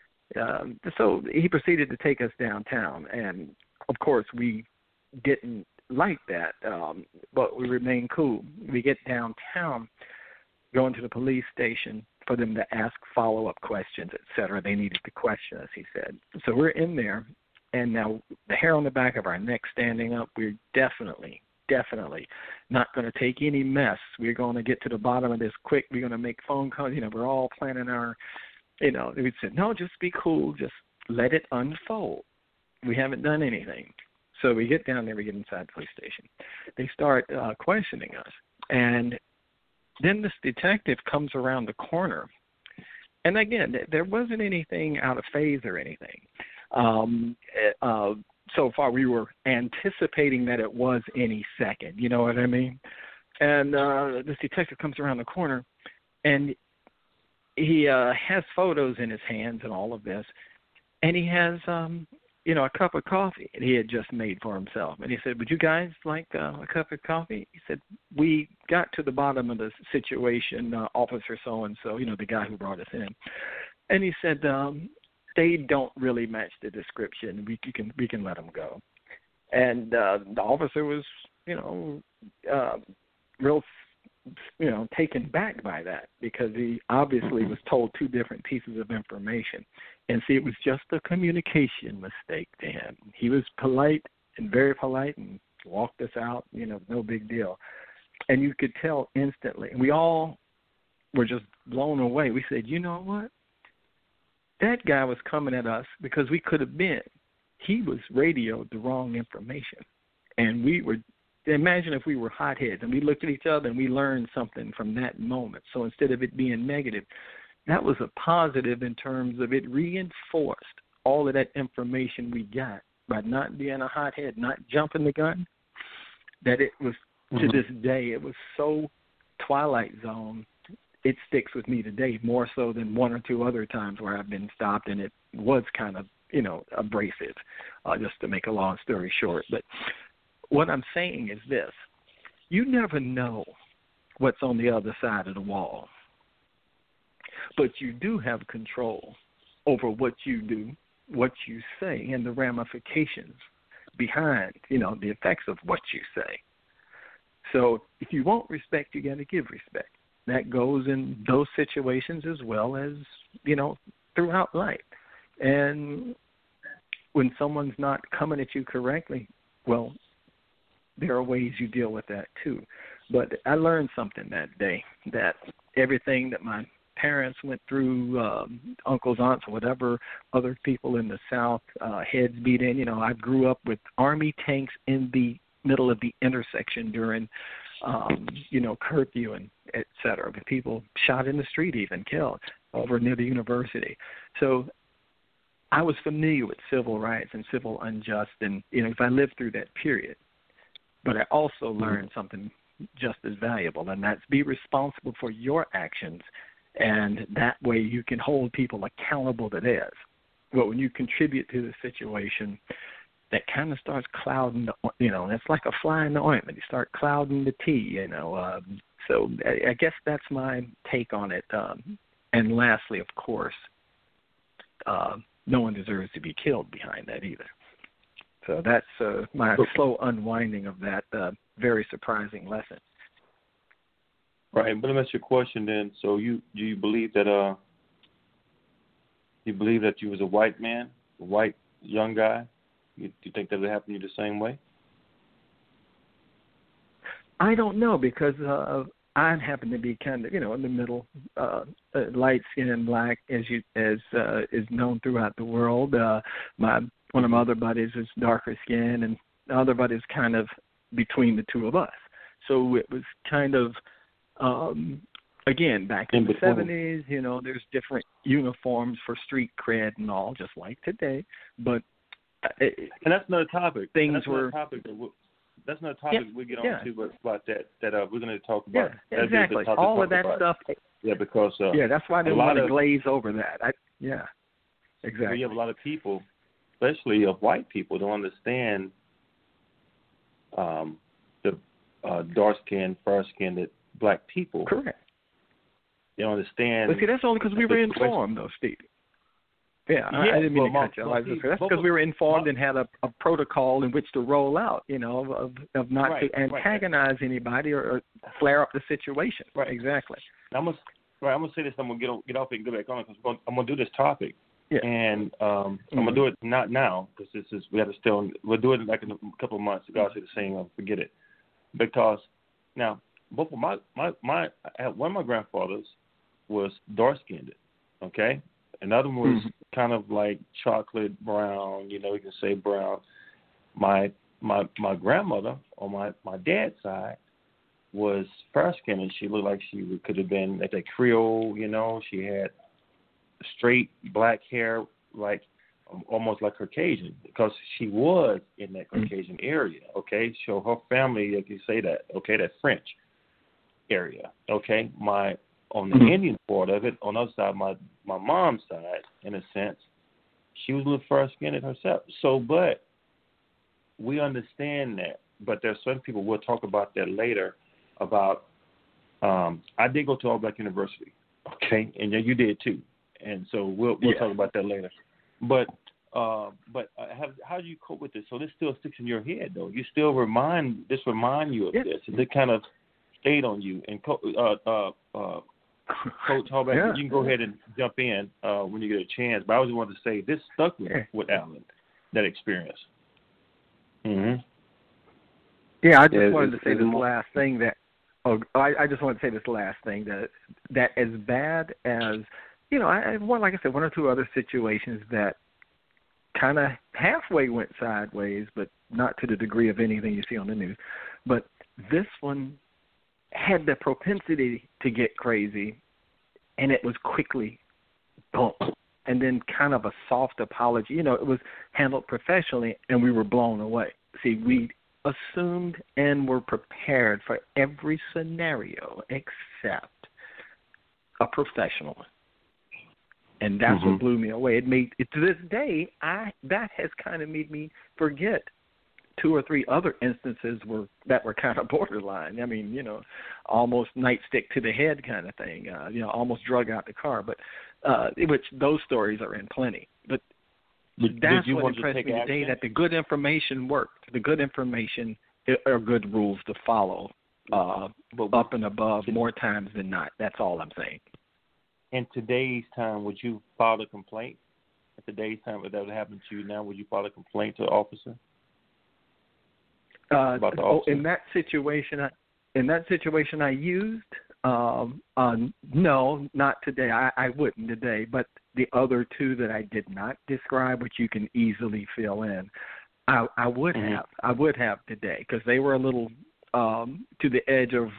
So he proceeded to take us downtown, and of course we didn't like that, but we remained cool. We get downtown, going to the police station for them to ask follow-up questions, et cetera. They needed to question us, he said. So we're in there, and now the hair on the back of our neck standing up, we're definitely not going to take any mess. We're going to get to the bottom of this quick. We're going to make phone calls. We're all planning our we said, no, just be cool. Just let it unfold. We haven't done anything. So we get down there, we get inside the police station. They start questioning us. And then this detective comes around the corner. And again, there wasn't anything out of phase or anything. So far, we were anticipating that it was any second. You know what I mean? And this detective comes around the corner, and he has photos in his hands and all of this, and he has, a cup of coffee that he had just made for himself. And he said, would you guys like a cup of coffee? He said, we got to the bottom of the situation, Officer so-and-so, the guy who brought us in. And he said, they don't really match the description. We can let them go. And the officer was, real taken back by that, because he obviously was told two different pieces of information. And see, it was just a communication mistake to him. He was polite and very polite and walked us out, no big deal. And you could tell instantly. And we all were just blown away. We said, you know what? That guy was coming at us because we could have been. He was radioed the wrong information. And we were, imagine if we were hotheads and we looked at each other and we learned something from that moment. So instead of it being negative, that was a positive in terms of it reinforced all of that information we got by not being a hothead, not jumping the gun, that it was, to this day, it was so Twilight Zone. It sticks with me today more so than one or two other times where I've been stopped and it was kind of, abrasive, just to make a long story short. But what I'm saying is this. You never know what's on the other side of the wall. but you do have control over what you do, what you say, and the ramifications behind, the effects of what you say. So if you want respect, you got to give respect. That goes in those situations as well as, throughout life. And when someone's not coming at you correctly, well, there are ways you deal with that too. But I learned something that day, that everything that my parents went through, uncles, aunts, whatever other people in the South, heads beat in. I grew up with Army tanks in the middle of the intersection during, curfew and et cetera. People shot in the street, even killed over near the university. So I was familiar with civil rights and civil unjust, and if I lived through that period. But I also learned something just as valuable, and that's be responsible for your actions. And that way you can hold people accountable to theirs. But when you contribute to the situation, that kind of starts clouding that's like a fly in the ointment. You start clouding the tea, So I guess that's my take on it. And lastly, of course, no one deserves to be killed behind that either. So that's my slow unwinding of that very surprising lesson. Right, but let me ask you a question then. So do you believe that you was a white man, a white young guy? Do you think that would happen to you the same way? I don't know, because I happen to be kind of, in the middle, light skin and black, as is known throughout the world. One of my other buddies is darker skin, and the other buddy is kind of between the two of us. So it was kind of, again, back in the 70s, there's different uniforms for street cred and all, just like today. But and that's another topic. That's another topic we get on to, but about that we're going to talk about. Yeah, exactly. All of that stuff. Yeah, because that's why I didn't want to glaze over that. Exactly. You have a lot of people, especially of white people, don't understand the dark-skinned, fair-skinned black people. Correct. They don't understand. But see, that's only because we were informed, though, Steve. I didn't mean to cut you off. That's because we were informed and had a protocol in which to roll out, of not to antagonize anybody or flare up the situation. Right. Exactly. I'm gonna say this. I'm gonna get off it and go back on because I'm gonna do this topic. Yeah. And I'm gonna do it not now because we'll do it in like in a couple of months. God say the same. Forget it. Because now both of my one of my grandfathers was dark skinned. Okay. Another one was kind of like chocolate brown, you can say brown. My grandmother on my dad's side was fair skinned, and she looked like she could have been like a Creole, She had straight black hair, like almost like Caucasian, because she was in that Caucasian area. Okay, so her family, like you say that, okay, that French area. Okay, on the Indian part of it, on the other side, my mom's side, in a sense, she was a little fair-skinned herself. So, but we understand that. But there's certain people, we'll talk about that later, about, I did go to All Black University, okay, and you did too. And so we'll talk about that later. But how do you cope with this? So this still sticks in your head, though. You still remind you of this. And it kind of stayed on you. And Coach Hallback, you can go ahead and jump in when you get a chance. But I always wanted to say this stuck with Alan, that experience. Mm-hmm. Yeah, I just wanted to say this last thing I just want to say this last thing that as bad as I like I said, one or two other situations that kind of halfway went sideways, but not to the degree of anything you see on the news. But this one had the propensity to get crazy, and it was quickly boom, and then kind of a soft apology. It was handled professionally, and we were blown away. See, we assumed and were prepared for every scenario except a professional one. And that's what blew me away. It made it to this day. That has kind of made me forget 2 or 3 other instances that were kind of borderline. I mean, almost nightstick to the head kind of thing. Almost drug out the car. But which those stories are in plenty. But that's what impressed me today, that the good information worked. The good information are good rules to follow, up and above more times than not. That's all I'm saying. In today's time, would you file a complaint? At today's time, if that would happen to you now, would you file a complaint to the officer? About the officer? In that situation, I used no, not today. I wouldn't today, but the other 2 that I did not describe, which you can easily fill in, I would have. I would have today, because they were a little to the edge of,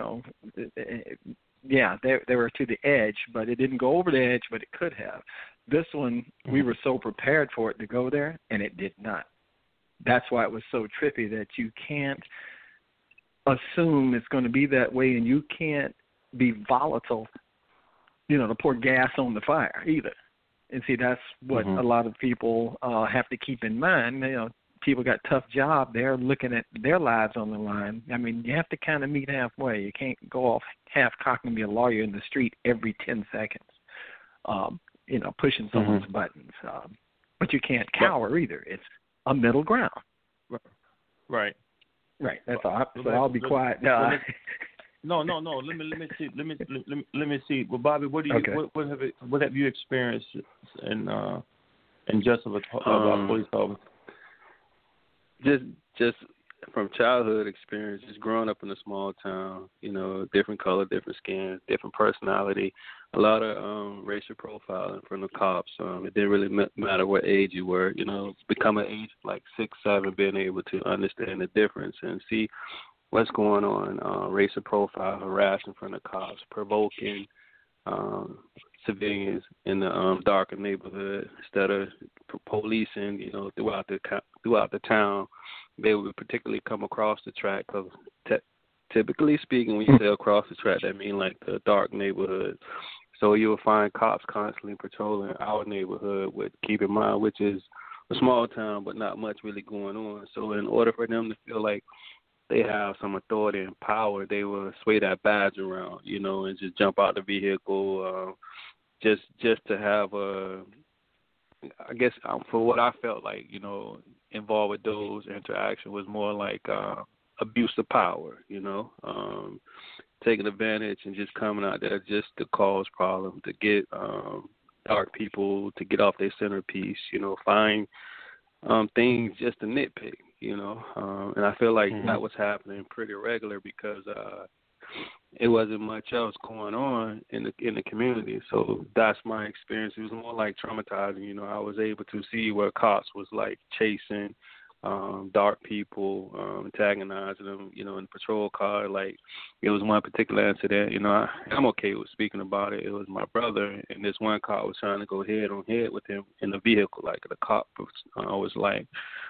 they were to the edge, but it didn't go over the edge, but it could have. This one, we were so prepared for it to go there, and it did not. That's why it was so trippy, that you can't assume it's going to be that way, and you can't be volatile, to pour gas on the fire either. And see, that's what a lot of people have to keep in mind. People got tough job. They're looking at their lives on the line. I mean, you have to kind of meet halfway. You can't go off half-cocked and be a lawyer in the street every 10 seconds, pushing someone's buttons. But you can't cower either. It's a middle ground. Right. Right. That's all. So I'll be quiet. No. Let me see. Well, Bobby, what do you what have you experienced in just about police officers? Just from childhood experience, just growing up in a small town, different color, different skin, different personality, a lot of racial profiling from the cops. It didn't really matter what age you were, becoming age like 6, 7, being able to understand the difference and see what's going on, racial profile, harassing from the cops, provoking civilians in the darker neighborhood instead of policing, throughout the town. They would particularly come across the track of, typically speaking, when you say across the track, that means like the dark neighborhood. So you will find cops constantly patrolling our neighborhood, with keep in mind, which is a small town, but not much really going on. So in order for them to feel like they have some authority and power, they will sway that badge around, and just jump out the vehicle, just to have I guess for what I felt like, involved with those interactions was more like abuse of power, taking advantage and just coming out there just to cause problems, to get dark people to get off their centerpiece, find things just to nitpick, and I feel like that was happening pretty regular because it wasn't much else going on in the community. So that's my experience. It was more like traumatizing. I was able to see where cops was like chasing dark people, antagonizing them, in the patrol car. Like, it was one particular incident, I'm okay with speaking about it. It was my brother, and this one cop was trying to go head on head with him in the vehicle. Like, the cop was like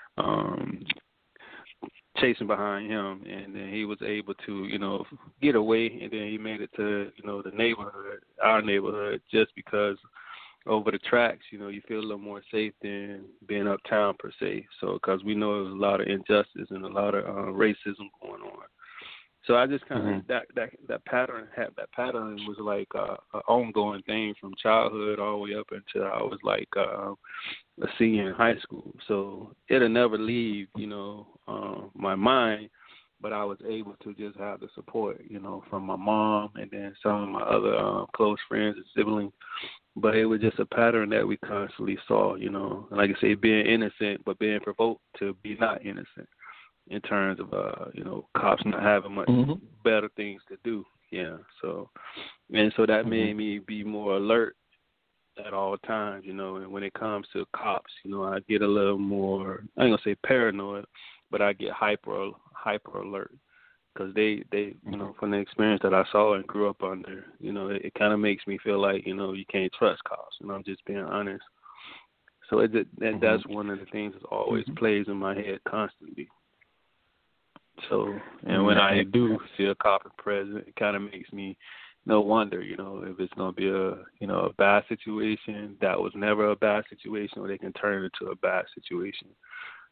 chasing behind him, and then he was able to, get away, and then he made it to, the neighborhood, our neighborhood, just because over the tracks, you feel a little more safe than being uptown per se. So, because we know there's a lot of injustice and a lot of racism going on. So I just kind of that pattern was like an ongoing thing from childhood all the way up until I was like a senior in high school. So it'll never leave, my mind. But I was able to just have the support, from my mom and then some of my other close friends and siblings. But it was just a pattern that we constantly saw, and like I say, being innocent, but being provoked to be not innocent in terms of, cops not having much better things to do. Yeah. So that made me be more alert at all times, and when it comes to cops, I get a little more, I ain't gonna say paranoid, but I get hyper alert because they from the experience that I saw and grew up under, it kind of makes me feel like, you can't trust cops, I'm just being honest. So that's one of the things that always plays in my head constantly. So, and when I do see a cop present, it kind of makes me no wonder, if it's going to be a bad situation. That was never a bad situation, or they can turn it into a bad situation.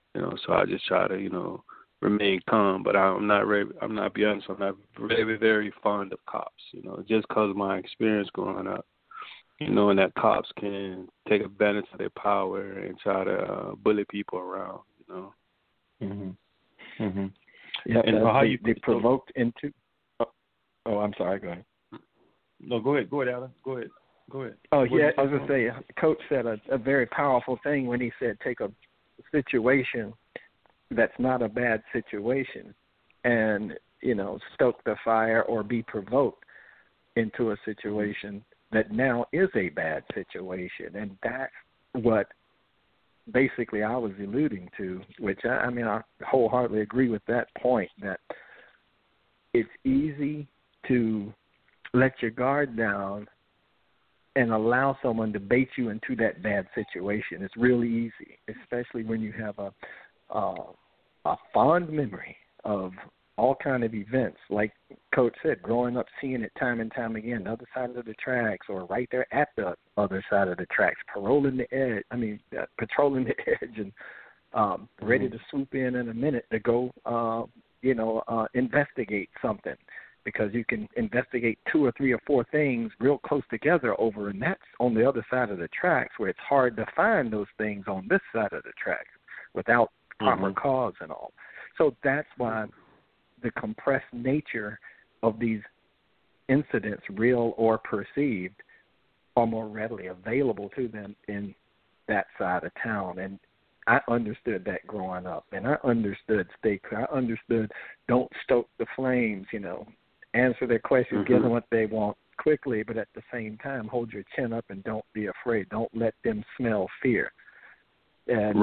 So I just try to remain calm. But I'm not be honest, I'm not very, very fond of cops. Just because of my experience growing up. And that cops can take advantage of their power and try to bully people around. Mhm. Mhm. Yeah, And how they provoked into. Oh, I'm sorry. Go ahead. No, go ahead. Go ahead, Alan. Go ahead. Oh, yeah, I was going to say, Coach said a very powerful thing when he said take a situation that's not a bad situation and, stoke the fire or be provoked into a situation that now is a bad situation. And that's what basically I was alluding to, which I wholeheartedly agree with that point, that it's easy to let your guard down and allow someone to bait you into that bad situation. It's really easy, especially when you have a fond memory of all kind of events, like Coach said, growing up seeing it time and time again, the other side of the tracks or right there at the other side of the tracks, patrolling the edge and ready to swoop in a minute to go, investigate something, because you can investigate 2 or 3 or 4 things real close together over, and that's on the other side of the tracks where it's hard to find those things on this side of the tracks without proper cause and all. So that's why the compressed nature of these incidents, real or perceived, are more readily available to them in that side of town. And I understood that growing up, and I understood I understood don't stoke the flames, answer their questions, give them what they want quickly, but at the same time, hold your chin up and don't be afraid. Don't let them smell fear. And,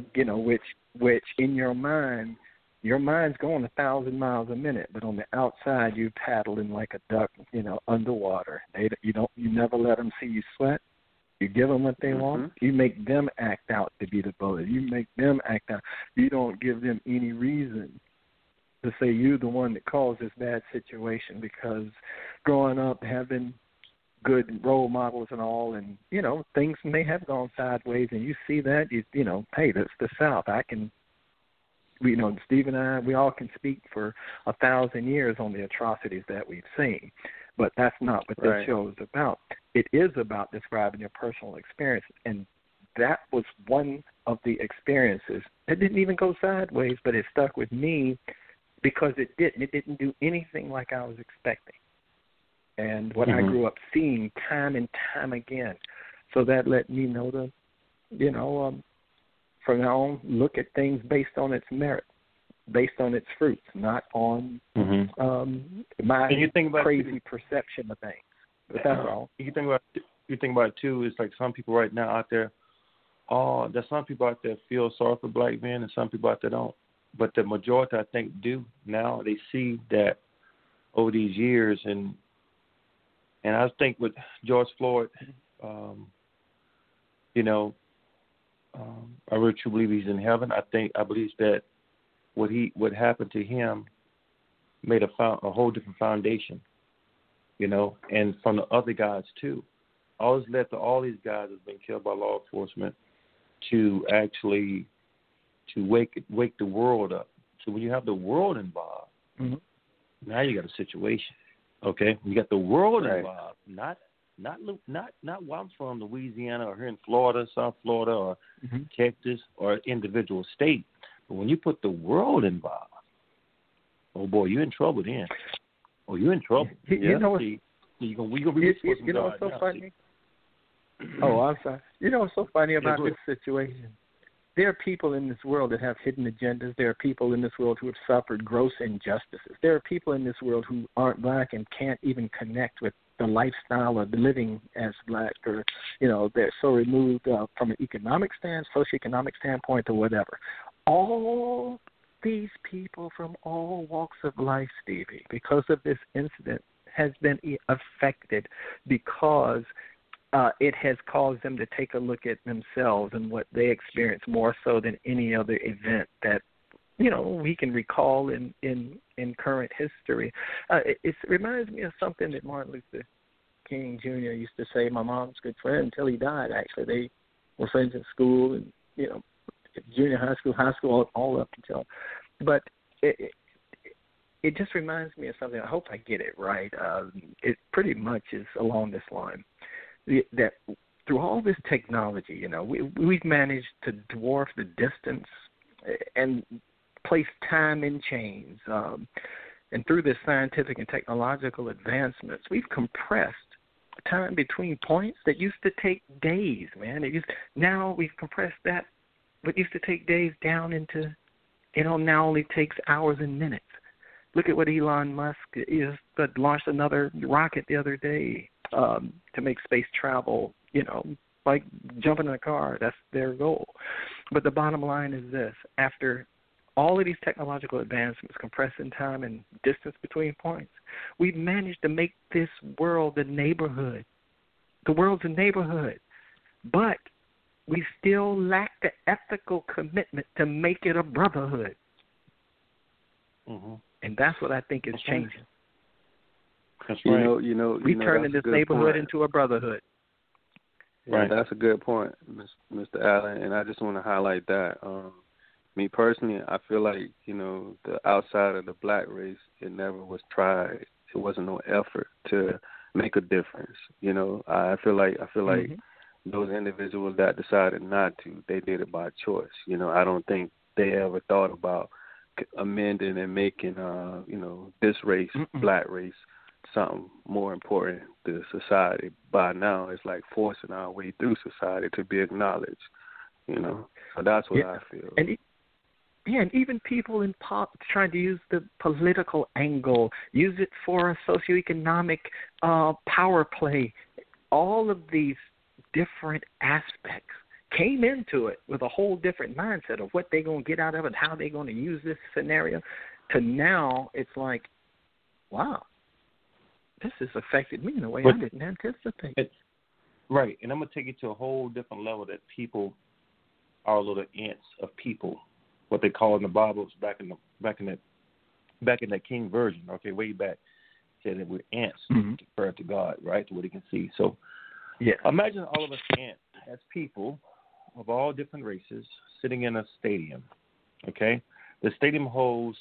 which in your mind's going 1,000 miles a minute, but on the outside you paddling like a duck, underwater. You never let them see you sweat. You give them what they want. You make them act out to be the bully. You make them act out. You don't give them any reason to say you're the one that caused this bad situation, because growing up having good role models and all, and, things may have gone sideways, and you see that, hey, that's the South. Steve and I, we all can speak for 1,000 years on the atrocities that we've seen, but that's not what this show is about. It is about describing your personal experience, and that was one of the experiences. It didn't even go sideways, but it stuck with me because it didn't. It didn't do anything like I was expecting, and what I grew up seeing time and time again. So that let me know to, from now on, look at things based on its merit, based on its fruits, not on my crazy perception of things. But that's all. You think about it too. It's like some people right now out there. There's some people out there feel sorry for black men, and some people out there don't. But the majority, I think, do now. They see that over these years, and I think with George Floyd, I really truly believe he's in heaven. I believe that what happened to him made a whole different foundation, and from the other guys too. Always led to all these guys that's been killed by law enforcement to actually wake the world up. So when you have the world involved, now you got a situation. Okay, you got the world involved, not where I'm from, Louisiana, or here in Florida, South Florida, or Texas, or individual state. But when you put the world involved, oh boy, you're in trouble then. Oh, you're in trouble. You know what's so funny? Oh, I'm sorry. You know what's so funny about this situation? There are people in this world that have hidden agendas. There are people in this world who have suffered gross injustices. There are people in this world who aren't black and can't even connect with the lifestyle of living as black, or, they're so removed from an socioeconomic standpoint or whatever. All these people from all walks of life, Stevie, because of this incident, has been affected because it has caused them to take a look at themselves and what they experience more so than any other event that, we can recall in current history. It reminds me of something that Martin Luther King Jr. used to say. My mom's good friend until he died, actually. They were friends in school, and, junior high school, all up until. But it just reminds me of something. I hope I get it right. It pretty much is along this line that through all this technology, we've managed to dwarf the distance and place time in chains. And through this scientific and technological advancements, we've compressed time between points that used to take days, man. Now we've compressed that, what used to take days down into, now only takes hours and minutes. Look at what Elon Musk is, that launched another rocket the other day to make space travel, like jumping in a car. That's their goal. But the bottom line is this. After all of these technological advancements, compressing time and distance between points, we've managed to make this world a neighborhood. The world's a neighborhood. But we still lack the ethical commitment to make it a brotherhood. Mm-hmm. And that's what I think is changing. That's right. We're turning this neighborhood into a brotherhood. Yeah, right. That's a good point, Mr. Allen, and I just want to highlight that. Me personally, I feel like, the outside of the black race, it never was tried. It wasn't no effort to make a difference. I feel like mm-hmm. those individuals that decided not to, they did it by choice. I don't think they ever thought about amending and making, this race, mm-mm. black race, something more important to society. By now, it's like forcing our way through society to be acknowledged. So that's what I feel. And even people in pop trying to use the political angle, use it for a socioeconomic power play. All of these different aspects came into it with a whole different mindset of what they're going to get out of it, how they're going to use this scenario. To now, it's like, wow, this has affected me in a way I didn't anticipate. Right, and I'm going to take it to a whole different level that people are little ants of people. What they call in the Bible back in that King version, okay, way back, said that we're ants mm-hmm. compared to God, right, to what He can see. So, yeah, imagine all of us ants as people of all different races sitting in a stadium, okay. The stadium holds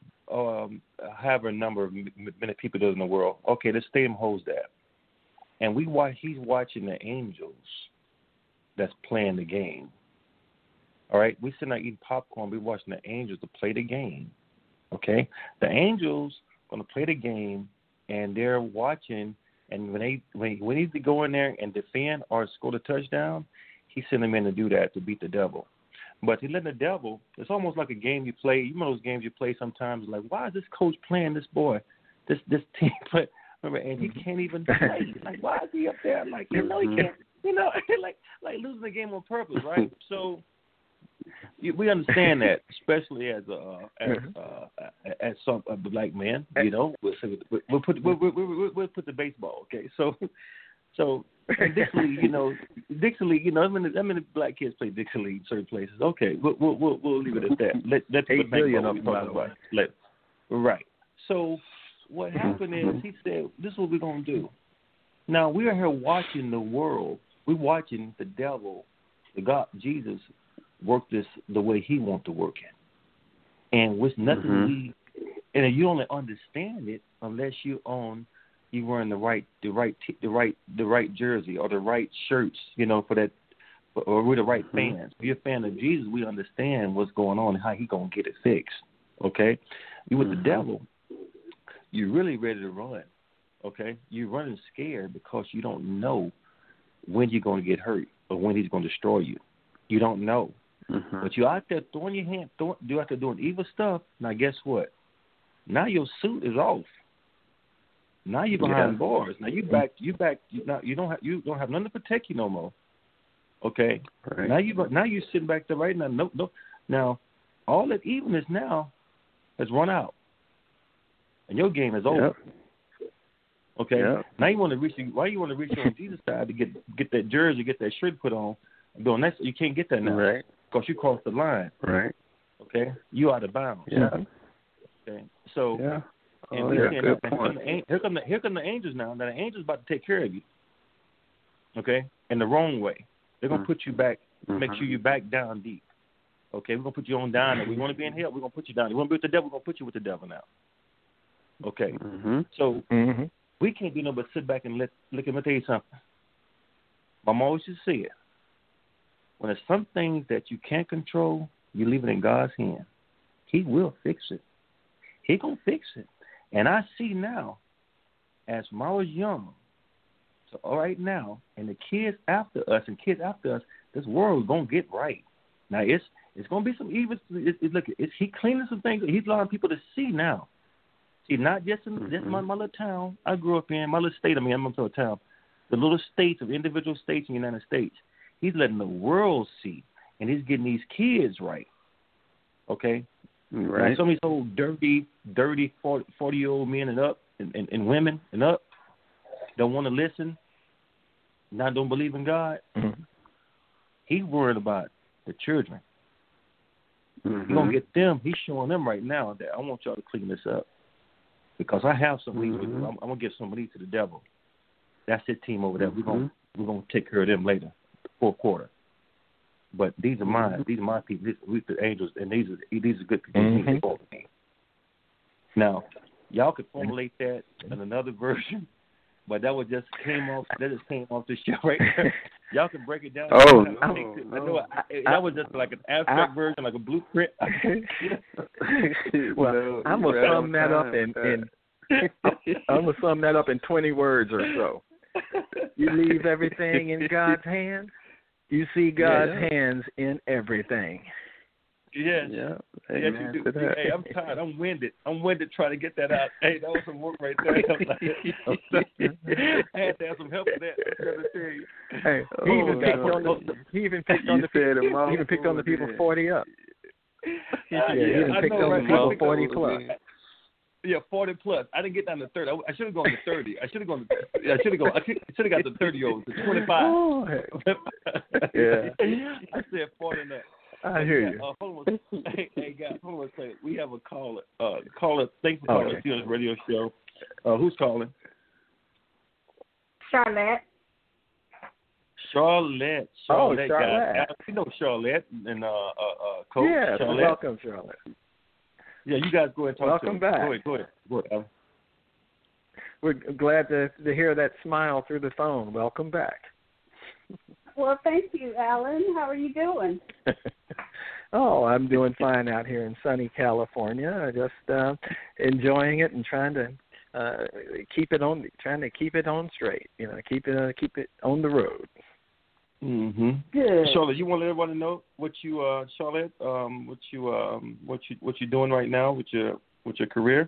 however number of many people there in the world. Okay, the stadium holds that, and he's watching the angels that's playing the game. All right, we sitting there eating popcorn. We're watching the angels to play the game. Okay, the angels going to play the game, and they're watching. And when he needs to go in there and defend or score the touchdown, he's sending them in to do that to beat the devil. But he let the devil. It's almost like a game you play. You know those games you play sometimes. Like, why is this coach playing this boy, this team? But remember, and he can't even play. Like, why is he up there? Like, he can't. Like losing the game on purpose, right? So. We understand that, especially as some black men. We'll put the baseball. Okay, so Dixie League. I mean the black kids play Dixie League in certain places. Okay, we'll leave it at that. Let's $8 billion up, by the way. Right. So what happened is he said, "This is what we're gonna do." Now we are here watching the world. We're watching the devil, the God, Jesus, work this the way He wants to work it, and with nothing mm-hmm. And you only understand it unless you wearing the right jersey or the right shirts, for that, or we're the right mm-hmm. fans. If you're a fan of Jesus, we understand what's going on and how He gonna get it fixed. Okay, you with mm-hmm. the devil, you're really ready to run. Okay, you're running scared because you don't know when you're going to get hurt or when He's going to destroy you. You don't know. Mm-hmm. But you're out there throwing your hand, you're out there doing evil stuff. Now, guess what? Now your suit is off. Now you're behind bars. Now you back. You don't have nothing to protect you no more. Okay. Right. Now you're sitting back there right now. No. Now all that evilness now has run out, and your game is over. Yep. Okay. Yep. Now you want to reach. Why you want to reach on Jesus' side to get that jersey, get that shirt put on? Doing that, you can't get that now. Right. Because you crossed the line. Right. Okay? You out of bounds. Yeah. Okay. So, and here come the angels now. Now the angels about to take care of you. Okay? In the wrong way. They're gonna put you back, make sure you're back down deep. Okay, we're gonna put you on down. We want to be in hell. We're gonna put you down. You want to be with the devil? We're gonna put you with the devil now. Okay. So we can't do nothing but sit back and look. Let me tell you something. My mom always used to say it. When there's some things that you can't control, you leave it in God's hand. He will fix it. He gonna fix it. And I see now, as when I was young, so all right now, and the kids after us, this world is gonna get right. Now it's gonna be some evil. He cleaning some things. He's allowing people to see now. See, not just in just my little town I grew up in, my little state. I'm from a town. The little states of individual states in the United States. He's letting the world see, and he's getting these kids right. Okay? Right. Now, some of these old dirty 40-year-old men and up, and women and up, don't want to listen, not don't believe in God. He's worried about the children. He's going to get them. He's showing them right now that I want y'all to clean this up. Because I have some leads. I'm going to give some leads to the devil. That's his team over there. We're going to take care of them later, fourth quarter. But these are mine. These are my people. We're the angels, and these are good people. Now, y'all could formulate that in another version, but that just came off the show right there. Y'all can break it down. That was just like an abstract version, like a blueprint. Well, I'm gonna sum that up I'm gonna sum that up in 20 words or so. You leave everything in God's hands. You see God's hands in everything. Yes. Yeah. Yes, you do. Hey, I'm tired. I'm winded trying to get that out. Hey, that was some work right there. I had to have some help with that. I'm trying to tell you. Hey, he even picked on the people 40 up. He even picked on the people 40 plus. Yeah, 40 plus. I didn't get down to 30. I should have gone to 30. I should have got the 30-year-olds, the 25. Oh, I said 40 and that. I hear you. Hold on. Hey, guys, hold on a second. We have a caller. Thanks for calling us on this radio show. Who's calling? Charlotte. Charlotte. Guys. We know Charlotte and Coach. Yes, Charlotte. Welcome, Charlotte. Yeah, you guys go ahead and talk Welcome to us. back. Go ahead. We're glad to hear that smile through the phone. Welcome back. Well, thank you, Alan. How are you doing? Oh, I'm doing fine out here in sunny California. Just enjoying it and trying to keep it on straight. You know, keep it on the road. Good. Charlotte, you want to let everyone know what you what you're doing right now with your career?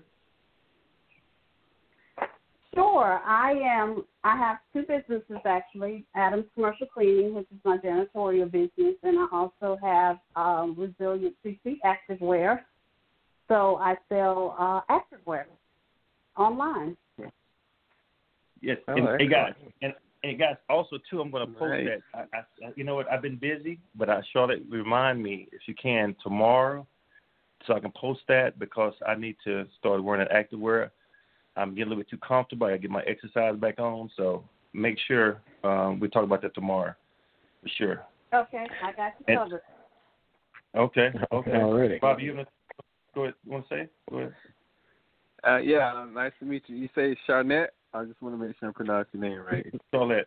Sure. I have two businesses actually. Adams Commercial Cleaning, which is my janitorial business, and I also have Resilient CC Activewear. So I sell activewear online. Yes. And guys, also too, I'm going to post that. I you know what? I've been busy, but Charlotte, remind me if you can tomorrow, so I can post that because I need to start wearing that activewear. I'm getting a little bit too comfortable. I get my exercise back on, so make sure we talk about that tomorrow, for sure. Okay, I got you covered. Okay. Already. Bobby, you want to go ahead? You want to say? Go ahead. Yeah, nice to meet you. You say Charlotte? I just want to make sure I pronounce your name right. Charlotte.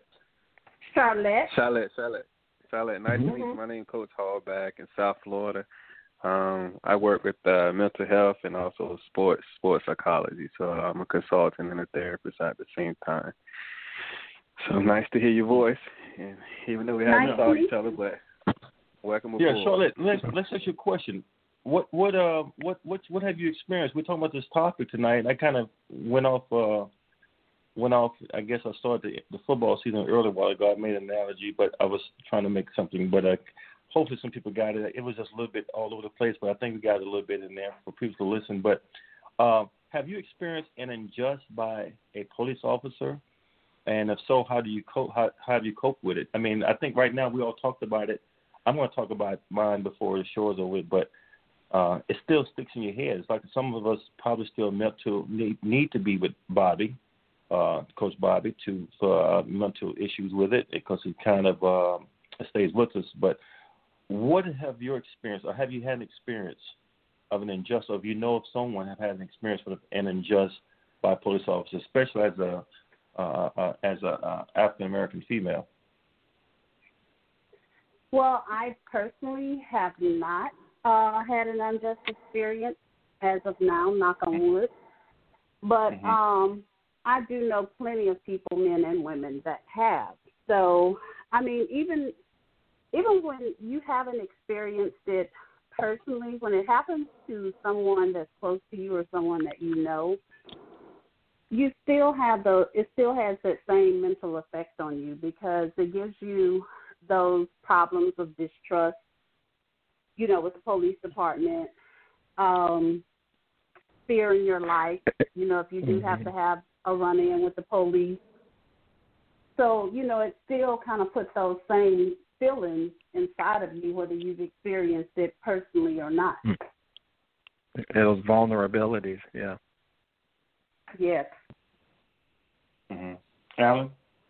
Nice to meet you. My name is Coach Hallback in South Florida. I work with mental health and also sports psychology. So I'm a consultant and a therapist at the same time. So nice to hear your voice. And even though we haven't saw each other, but welcome aboard. Yeah, Charlotte. Let's ask you a question. What have you experienced? We're talking about this topic tonight. And I kind of went off. I guess I started the football season early a while ago. I made an analogy, but I was trying to make something. But hopefully some people got it. It was just a little bit all over the place, but I think we got it a little bit in there for people to listen. But have you experienced an injustice by a police officer? And if so, how do you cope? How do you cope with it? I mean, I think right now we all talked about it. I'm going to talk about mine before the show is over, but it still sticks in your head. It's like some of us probably still need to be with Bobby. Coach Bobby for mental issues with it because he kind of stays with us. But What have your experience, or have you had an experience of an unjust, or if you know of someone have had an experience with an unjust by a police officer, especially as a African American female? Well, I personally have not had an unjust experience as of now, knock on wood. But I do know plenty of people, men and women, that have. So, I mean, even when you haven't experienced it personally, when it happens to someone that's close to you or someone that you know, you still have it still has that same mental effect on you, because it gives you those problems of distrust, you know, with the police department, fear in your life, you know, if you do have to have a run-in with the police. So, you know, it still kind of puts those same feelings inside of you, whether you've experienced it personally or not. Those vulnerabilities, yeah. Yes. Alan?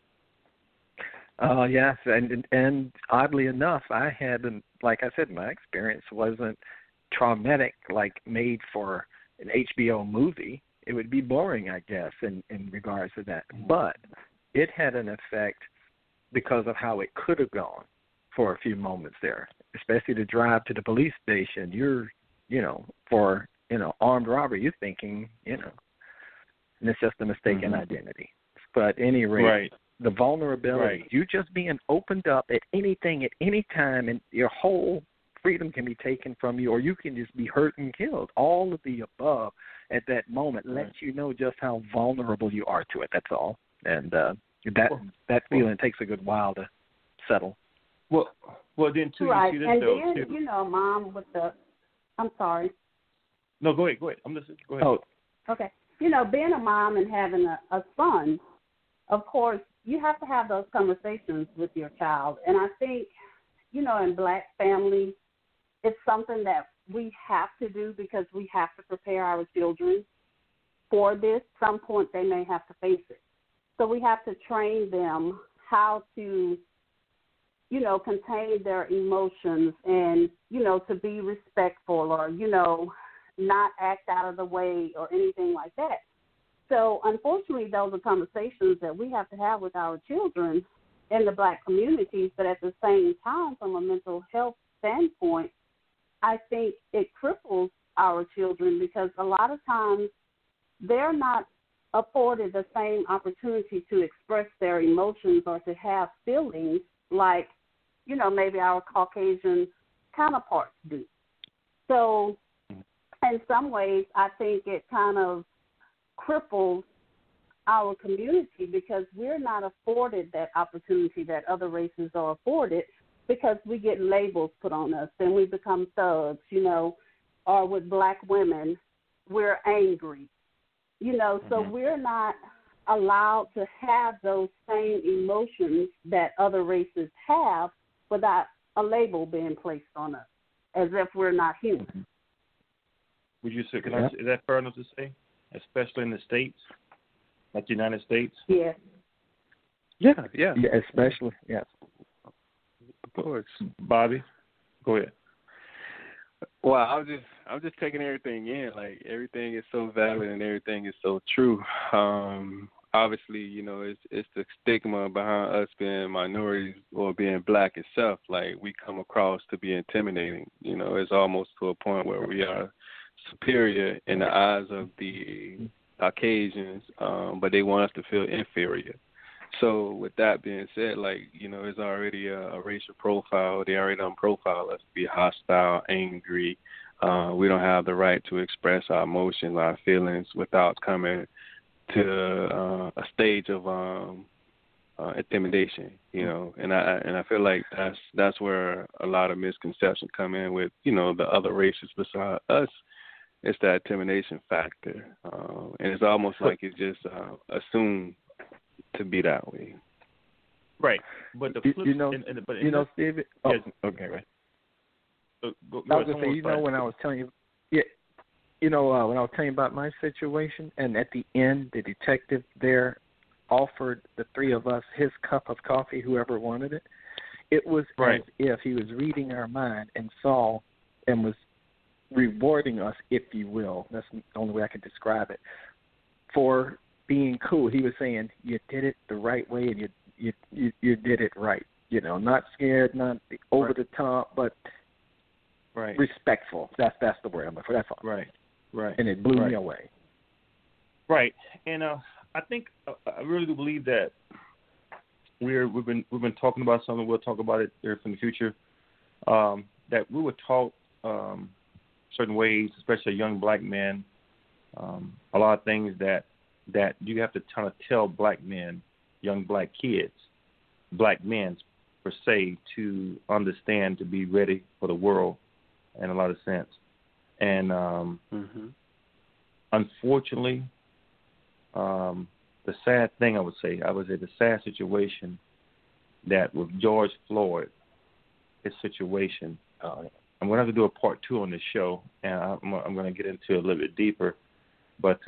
Yes, and oddly enough, I had, like I said, my experience wasn't traumatic, like made for an HBO movie. It would be boring, I guess, in regards to that. But it had an effect because of how it could have gone for a few moments there, especially the drive to the police station. You're, you know, for, you know, armed robbery, you're thinking, you know, and it's just a mistaken identity. But at any rate, the vulnerability, you just being opened up at anything at any time, and your whole freedom can be taken from you, or you can just be hurt and killed. All of the above at that moment lets you know just how vulnerable you are to it. That's all. And that feeling takes a good while to settle. Well, then too. Right, you see this and though, then, you know, Mom with the, I'm sorry. No, go ahead. I'm listening. Go ahead. Oh, okay. You know, being a mom and having a son, of course, you have to have those conversations with your child. And I think, you know, in Black families, it's something that we have to do because we have to prepare our children for this. Some point they may have to face it. So we have to train them how to, you know, contain their emotions and, you know, to be respectful or, you know, not act out of the way or anything like that. So, unfortunately, those are conversations that we have to have with our children in the Black communities, but at the same time, from a mental health standpoint, I think it cripples our children because a lot of times they're not afforded the same opportunity to express their emotions or to have feelings like, you know, maybe our Caucasian counterparts do. So, in some ways, I think it kind of cripples our community because we're not afforded that opportunity that other races are afforded because we get labels put on us and we become thugs, you know, or with Black women, we're angry, you know, so we're not allowed to have those same emotions that other races have without a label being placed on us as if we're not human. Would you say, is that fair enough to say, especially in the States, like the United States? Yeah. Yeah, especially, yes. Of course. Bobby, go ahead. Well, I'm just taking everything in. Like, everything is so valid and everything is so true. Obviously, you know, it's the stigma behind us being minorities or being Black itself. Like, we come across to be intimidating. You know, it's almost to a point where we are superior in the eyes of the Caucasians, but they want us to feel inferior. So with that being said, like, you know, it's already a racial profile. They already done profile us to be hostile, angry. We don't have the right to express our emotions, our feelings without coming to a stage of intimidation, you know. And I feel like that's where a lot of misconceptions come in with, you know, the other races beside us. It's that intimidation factor, and it's almost like it's just assumed to be that way. Right, but the flip, Steve. Oh, yes. Okay, right. Go I was going to say, when I was telling you, when I was telling you about my situation, and at the end, the detective there offered the three of us his cup of coffee, whoever wanted it. It was Right. as if he was reading our mind and saw and was rewarding us, if you will. That's the only way I can describe it. For being cool, he was saying you did it the right way, and you did it right. You know, not scared, not over the top, but respectful. That's the word I'm looking for. That's all. Right. And it blew me away. Right. And I think I really do believe that we've been talking about something. We'll talk about it there in the future. That we were taught certain ways, especially a young black man, a lot of things that you have to kind of tell black men, young black kids, black men per se, to understand, to be ready for the world in a lot of sense. And unfortunately, the sad thing I would say, the sad situation that with George Floyd, his situation, I'm going to have to do a part 2 on this show, and I'm going to get into it a little bit deeper. But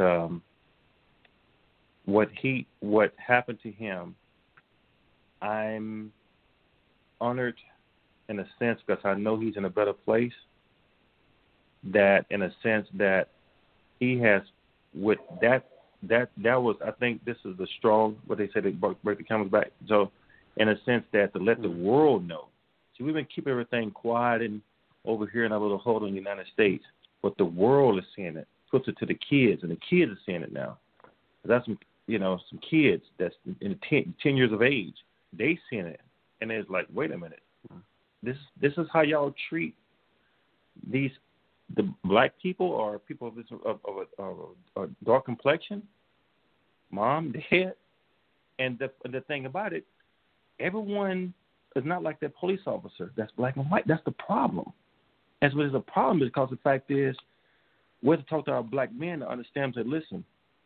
what happened to him, I'm honored in a sense because I know he's in a better place. That in a sense that he has with that was, I think this is the strong, what they say, they break the camel's back. So in a sense that to let the world know. See, we've been keeping everything quiet and over here in our little hole in the United States, but the world is seeing it. Puts it to the kids, and the kids are seeing it now. That's some kids that's in 10 years of age. They seeing it, and it's like, wait a minute, this is how y'all treat the black people or people of a dark complexion, mom, dad, and the thing about it, everyone is not like that police officer that's black and white. That's the problem. As well as the problem is because the fact is, we have to talk to our black men to understand that, listen,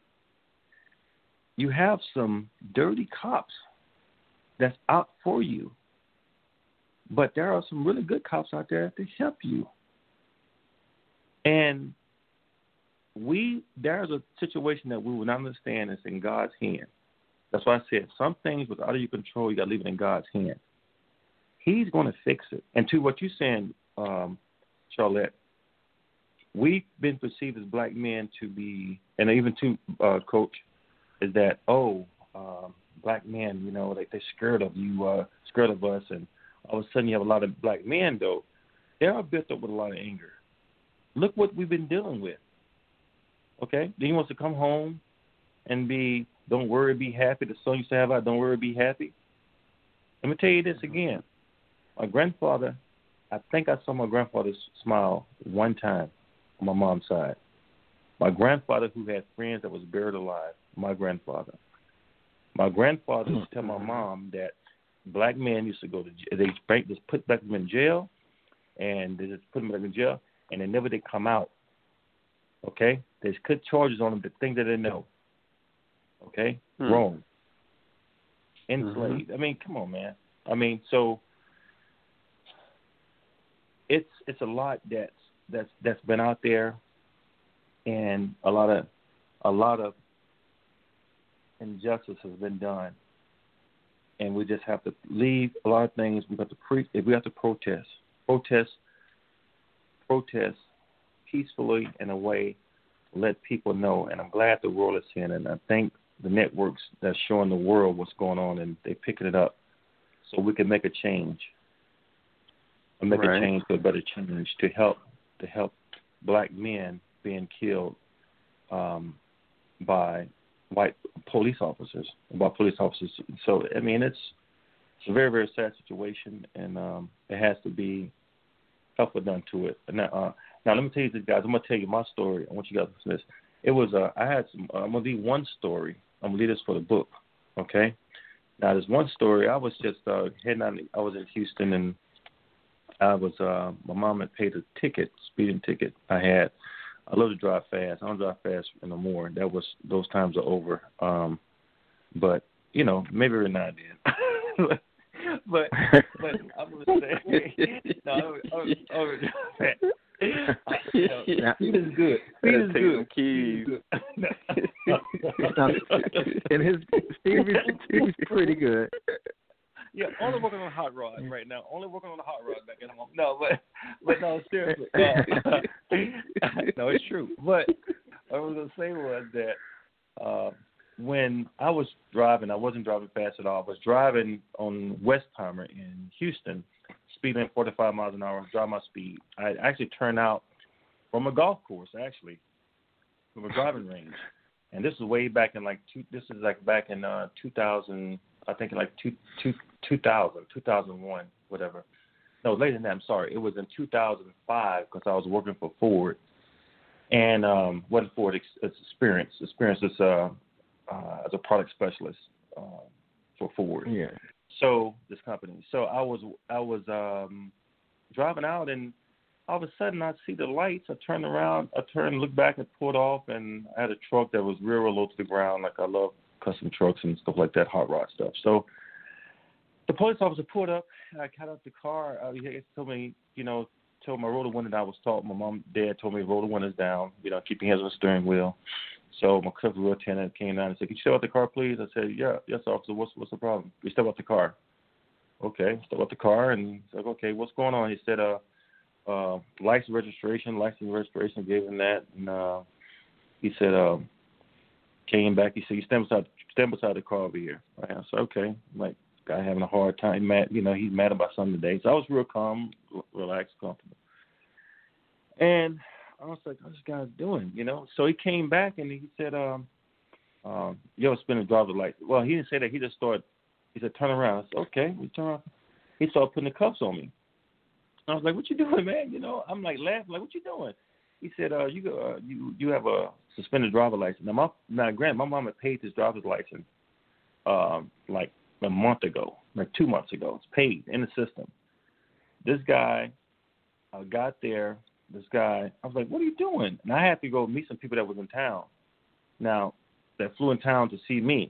you have some dirty cops that's out for you, but there are some really good cops out there to help you. And there's a situation that we will not understand is in God's hand. That's why I said some things was out of your control. You got to leave it in God's hand. He's going to fix it. And to what you're saying, Charlotte, we've been perceived as black men to be, and even to Coach, is that black men, they're scared of you, scared of us, and all of a sudden you have a lot of black men though. They are built up with a lot of anger. Look what we've been dealing with. Okay? Then he wants to come home and be, don't worry, be happy. The song used to have out, don't worry, be happy. Let me tell you this again. My grandfather, I think I saw my grandfather smile one time on my mom's side. My grandfather who had friends that was buried alive, my grandfather. My grandfather used to tell my mom that black men used to go to jail. They just put black men in jail, and they just put them back in jail, and they never did come out. Okay? They just put charges on them, the things that they know. Okay? Wrong. Enslaved. I mean, come on, man. I mean, so it's a lot that's been out there, and a lot of injustice has been done, and we just have to leave a lot of things. We have to protest peacefully in a way, let people know. And I'm glad the world is seeing it. And I think the networks that's showing the world what's going on, and they're picking it up, so we can make a change. A change to a better change to help black men being killed by white police officers. So I mean, it's a very, very sad situation, and it has to be help done to it. Now let me tell you this, guys. I'm gonna tell you my story. I want you guys to listen to this. It was I had some. I'm gonna leave one story. I'm gonna leave this for the book. Okay. Now there's one story. I was just heading out. I was in Houston, and I was my mom had paid a speeding ticket. I love to drive fast. I don't drive fast no more. Those times are over. But maybe every now and then. but I'm gonna say no. Speed is good. Speed is good. Keys. And his Stevie's pretty good. Yeah, only working on a hot rod right now. Only working on a hot rod back at home. No, but no, seriously. No, it's true. But what I was gonna say was that when I was driving, I wasn't driving fast at all. I was driving on Westheimer in Houston, speeding at 45 miles an hour, driving my speed. I actually turned out from a golf course, actually, from a driving range. And this is way back in back in 2000, I think in 2001, whatever. No, later than that, I'm sorry. It was in 2005 because I was working for Ford. And wasn't Ford, it's Experience. Experience is as a product specialist for Ford. Yeah. So this company. So I was driving out, and all of a sudden I see the lights. I turn around, look back, and pulled off, and I had a truck that was real low to the ground. Like I love custom trucks and stuff like that, hot rod stuff. So the police officer pulled up. I got out the car. He told me, told me I roll the window down. I was taught. My mom, dad told me to roll the windows down. Keep your hands on the steering wheel. So my civil attendant came down and said, "Can you step out the car, please?" I said, "Yeah, yes, officer. What's the problem?" "We step out the car." "Okay." Step out the car, and he's like, "Okay, what's going on?" He said, license registration. Gave him that, and he said, came back. He said, "You stand beside the car over here." I said, "Okay." I'm like, guy having a hard time. Mad, he's mad about something today. So I was real calm, relaxed, comfortable. And I was like, "What this guy's doing?" So he came back and he said, "You ever spin a driver's license?" Well, he didn't say that. He just started. He said, "Turn around." I said, "Okay." We turn around. He started putting the cuffs on me. I was like, "What you doing, man?" I'm like laughing, like, "What you doing?" He said, "You have a suspended driver's license." Now, granted, my mom had paid this driver's license like a month ago, like 2 months ago. It's paid in the system. This guy, I got there. This guy, I was like, "What are you doing?" And I had to go meet some people that was in town. Now, that flew in town to see me.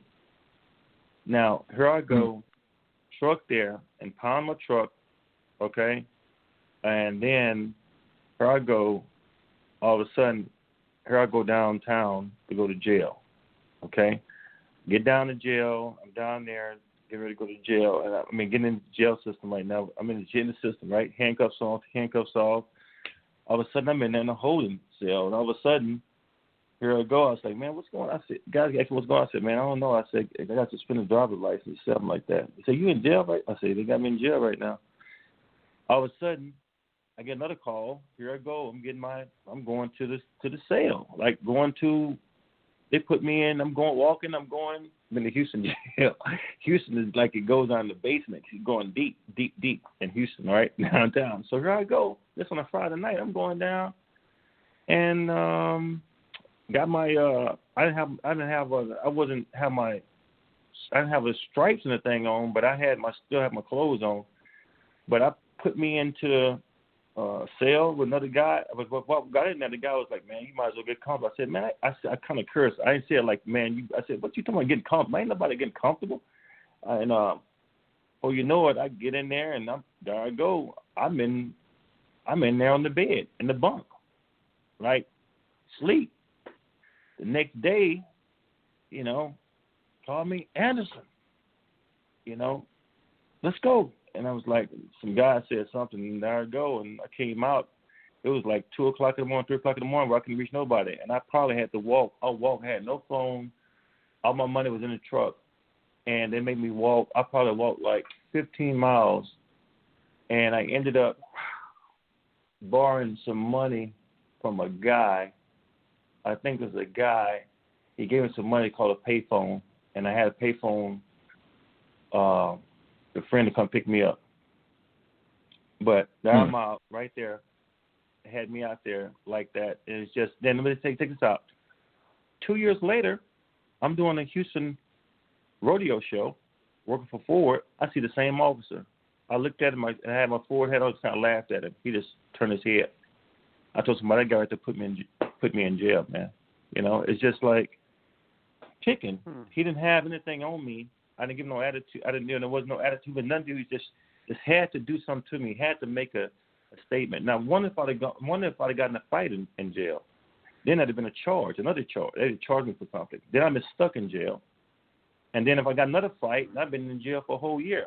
Now, here I go, truck there, and pound my truck, okay? And then here I go, all of a sudden, here I go downtown to go to jail, okay? Get down to jail. I'm down there, getting ready to go to jail. And getting in the jail system right now. I'm in the system, right? Handcuffs off. All of a sudden, I'm in there in a holding cell. And all of a sudden, here I go. I was like, "Man, what's going on?" I said, guys asked me what's going on. I said, "Man, I don't know." I said, "I got to suspend a driver's license," something like that. He said, "You in jail, right?" I said, "They got me in jail right now." All of a sudden, I get another call. Here I go. I'm going to the cell. Like going to, they put me in. I'm in the Houston jail. Houston is like it goes on the basement. He's going deep in Houston, right downtown. So here I go. This on a Friday night. I'm going down, and got my. I didn't have the stripes and the thing on, but still had my clothes on. But I put me into cell with another guy. What got in there? The guy was like, "Man, you might as well get comfortable." I said, "Man," I kind of cursed. I didn't say it like, "Man," I said, "What you talking about getting comfortable? Ain't nobody getting comfortable." And you know what? I get in there and there I go. I'm in there on the bed in the bunk, like sleep. The next day, call me, "Anderson, let's go." And I was like, some guy said something, and there I go. And I came out. It was like 2 o'clock in the morning, 3 o'clock in the morning where I couldn't reach nobody. And I probably had to walk. I had no phone. All my money was in the truck. And they made me walk. I probably walked like 15 miles. And I ended up borrowing some money from a guy. I think it was a guy. He gave me some money called a payphone. And I had a payphone the friend to come pick me up. But there I'm out right there. Had me out there like that. And it's just, then let me take this out. 2 years later, I'm doing a Houston rodeo show, working for Ford. I see the same officer. I looked at him, I had my Ford hat on, just kind of laughed at him. He just turned his head. I told somebody, that guy right there put me in jail, man. It's just like chicken. He didn't have anything on me. I didn't give him no attitude. There was no attitude, but nothing. He just had to do something to me. He had to make a statement. Now, wonder if I'd have gotten in a fight in jail. Then there'd have been another charge. They'd charge me for something. Then I'd been stuck in jail. And then if I got another fight, I've been in jail for a whole year.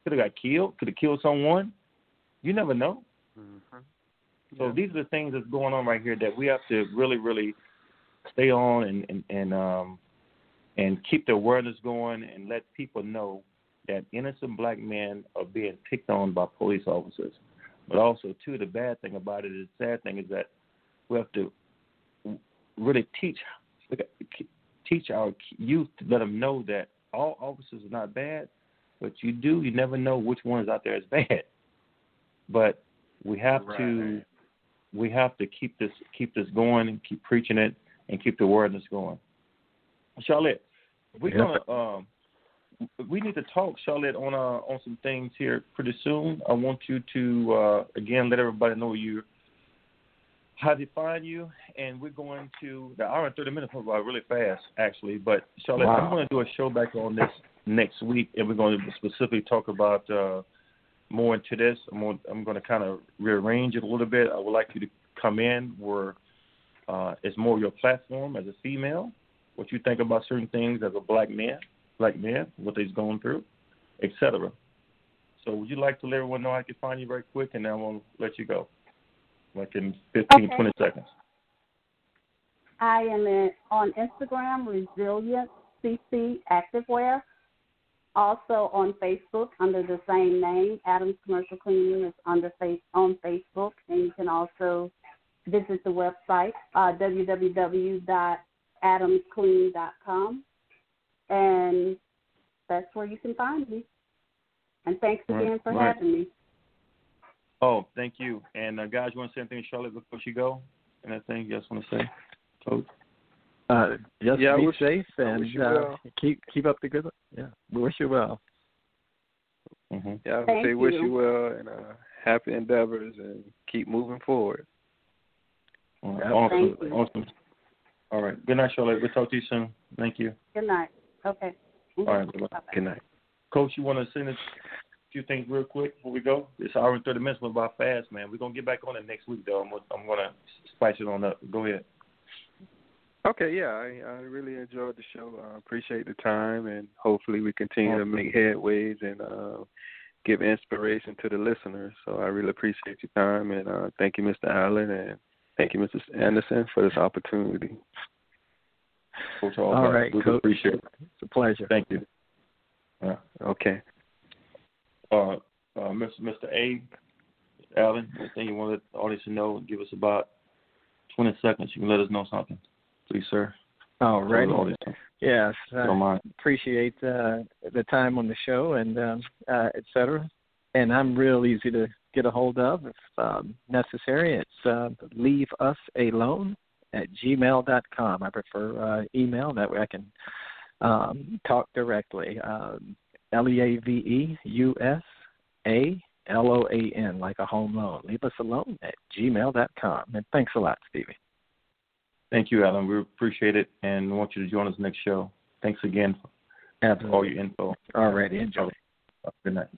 Could have got killed. Could have killed someone. You never know. Mm-hmm. So these are the things that's going on right here that we have to really, really stay on and keep the awareness going and let people know that innocent black men are being picked on by police officers. But also, too, the bad thing about it is, the sad thing is that we have to really teach our youth to let them know that all officers are not bad, but you never know which ones out there is bad. But we have to keep this going and keep preaching it and keep the awareness going. Charlotte, we need to talk, Charlotte, on some things here pretty soon. I want you to again let everybody know how to find you, and we're going to the hour and 30 minutes went by really fast, actually. But Charlotte, I'm going to do a show back on this next week, and we're going to specifically talk about more into this. I'm going to kind of rearrange it a little bit. I would like you to come in where it's more your platform as a female, what you think about certain things as a black man, what they've gone through, etc. So would you like to let everyone know how I can find you very quick, and then I won't let you go, like in 15, 20 seconds. I am on Instagram, Resilient CC Activewear. Also on Facebook under the same name, Adams Commercial Cleaning is on Facebook, and you can also visit the website www.adamsclean.com, and that's where you can find me. And thanks again for having me. Oh, thank you. And guys, you want to say anything to Charlotte before she go? Anything you guys want to say, Coach? Just be safe and keep up the good. Yeah, we wish you well. Mm-hmm. Yeah, I would say wish you well and happy endeavors and keep moving forward. Awesome. All right. Good night, Charlotte. We'll talk to you soon. Thank you. Good night. Okay. All right. Bye-bye. Good night. Coach, you want to send us a few things real quick before we go? This hour and 30 minutes went by fast, man. We're going to get back on it next week, though. I'm going to spice it on up. Go ahead. Okay, yeah, I really enjoyed the show. I appreciate the time, and hopefully we continue to make headways and give inspiration to the listeners. So I really appreciate your time, and thank you, Mr. Allen, and thank you, Mrs. Anderson, for this opportunity. Coach, all right, we Coach. Appreciate it. It's a pleasure. Thank you. Okay. Mr. A. Allen, anything you want the audience to know? Give us about 20 seconds. You can let us know something. Please, sir. All right. Yes. Don't mind. Appreciate the time on the show and et cetera. And I'm real easy to get a hold of if necessary. It's leaveusalone@gmail.com. I prefer email. That way I can talk directly. LEAVEUSALOAN, like a home loan. leaveusalone@gmail.com. And thanks a lot, Stevie. Thank you, Alan. We appreciate it, and want you to join us next show. Thanks again for all your info. All righty. Enjoy. Good night.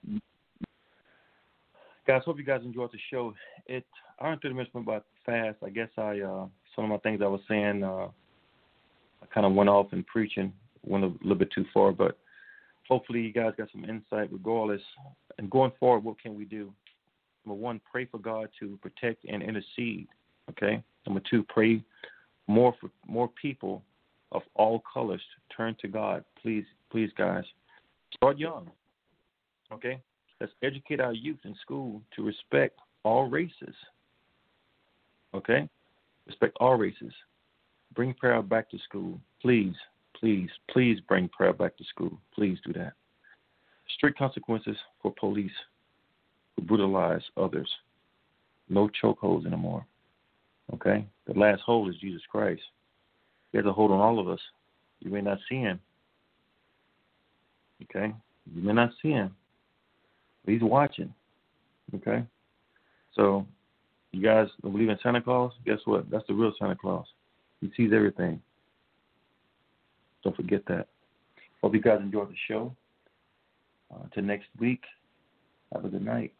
Guys, hope you guys enjoyed the show. Our 30 minutes went by fast. I guess some of my things I was saying, I kind of went off in preaching, went a little bit too far, but hopefully you guys got some insight regardless. And going forward, what can we do? Number one, pray for God to protect and intercede, okay? Number two, pray more for more people of all colors to turn to God. Please, guys, start young, okay? Let's educate our youth in school to respect all races, okay? Respect all races. Bring prayer back to school. Please bring prayer back to school. Please do that. Strict consequences for police who brutalize others. No chokeholds anymore. Okay? The last hold is Jesus Christ. He has a hold on all of us. You may not see him. Okay? You may not see him. But he's watching. Okay? So, you guys believe in Santa Claus? Guess what? That's the real Santa Claus. He sees everything. Don't forget that. Hope you guys enjoyed the show. Till next week, have a good night.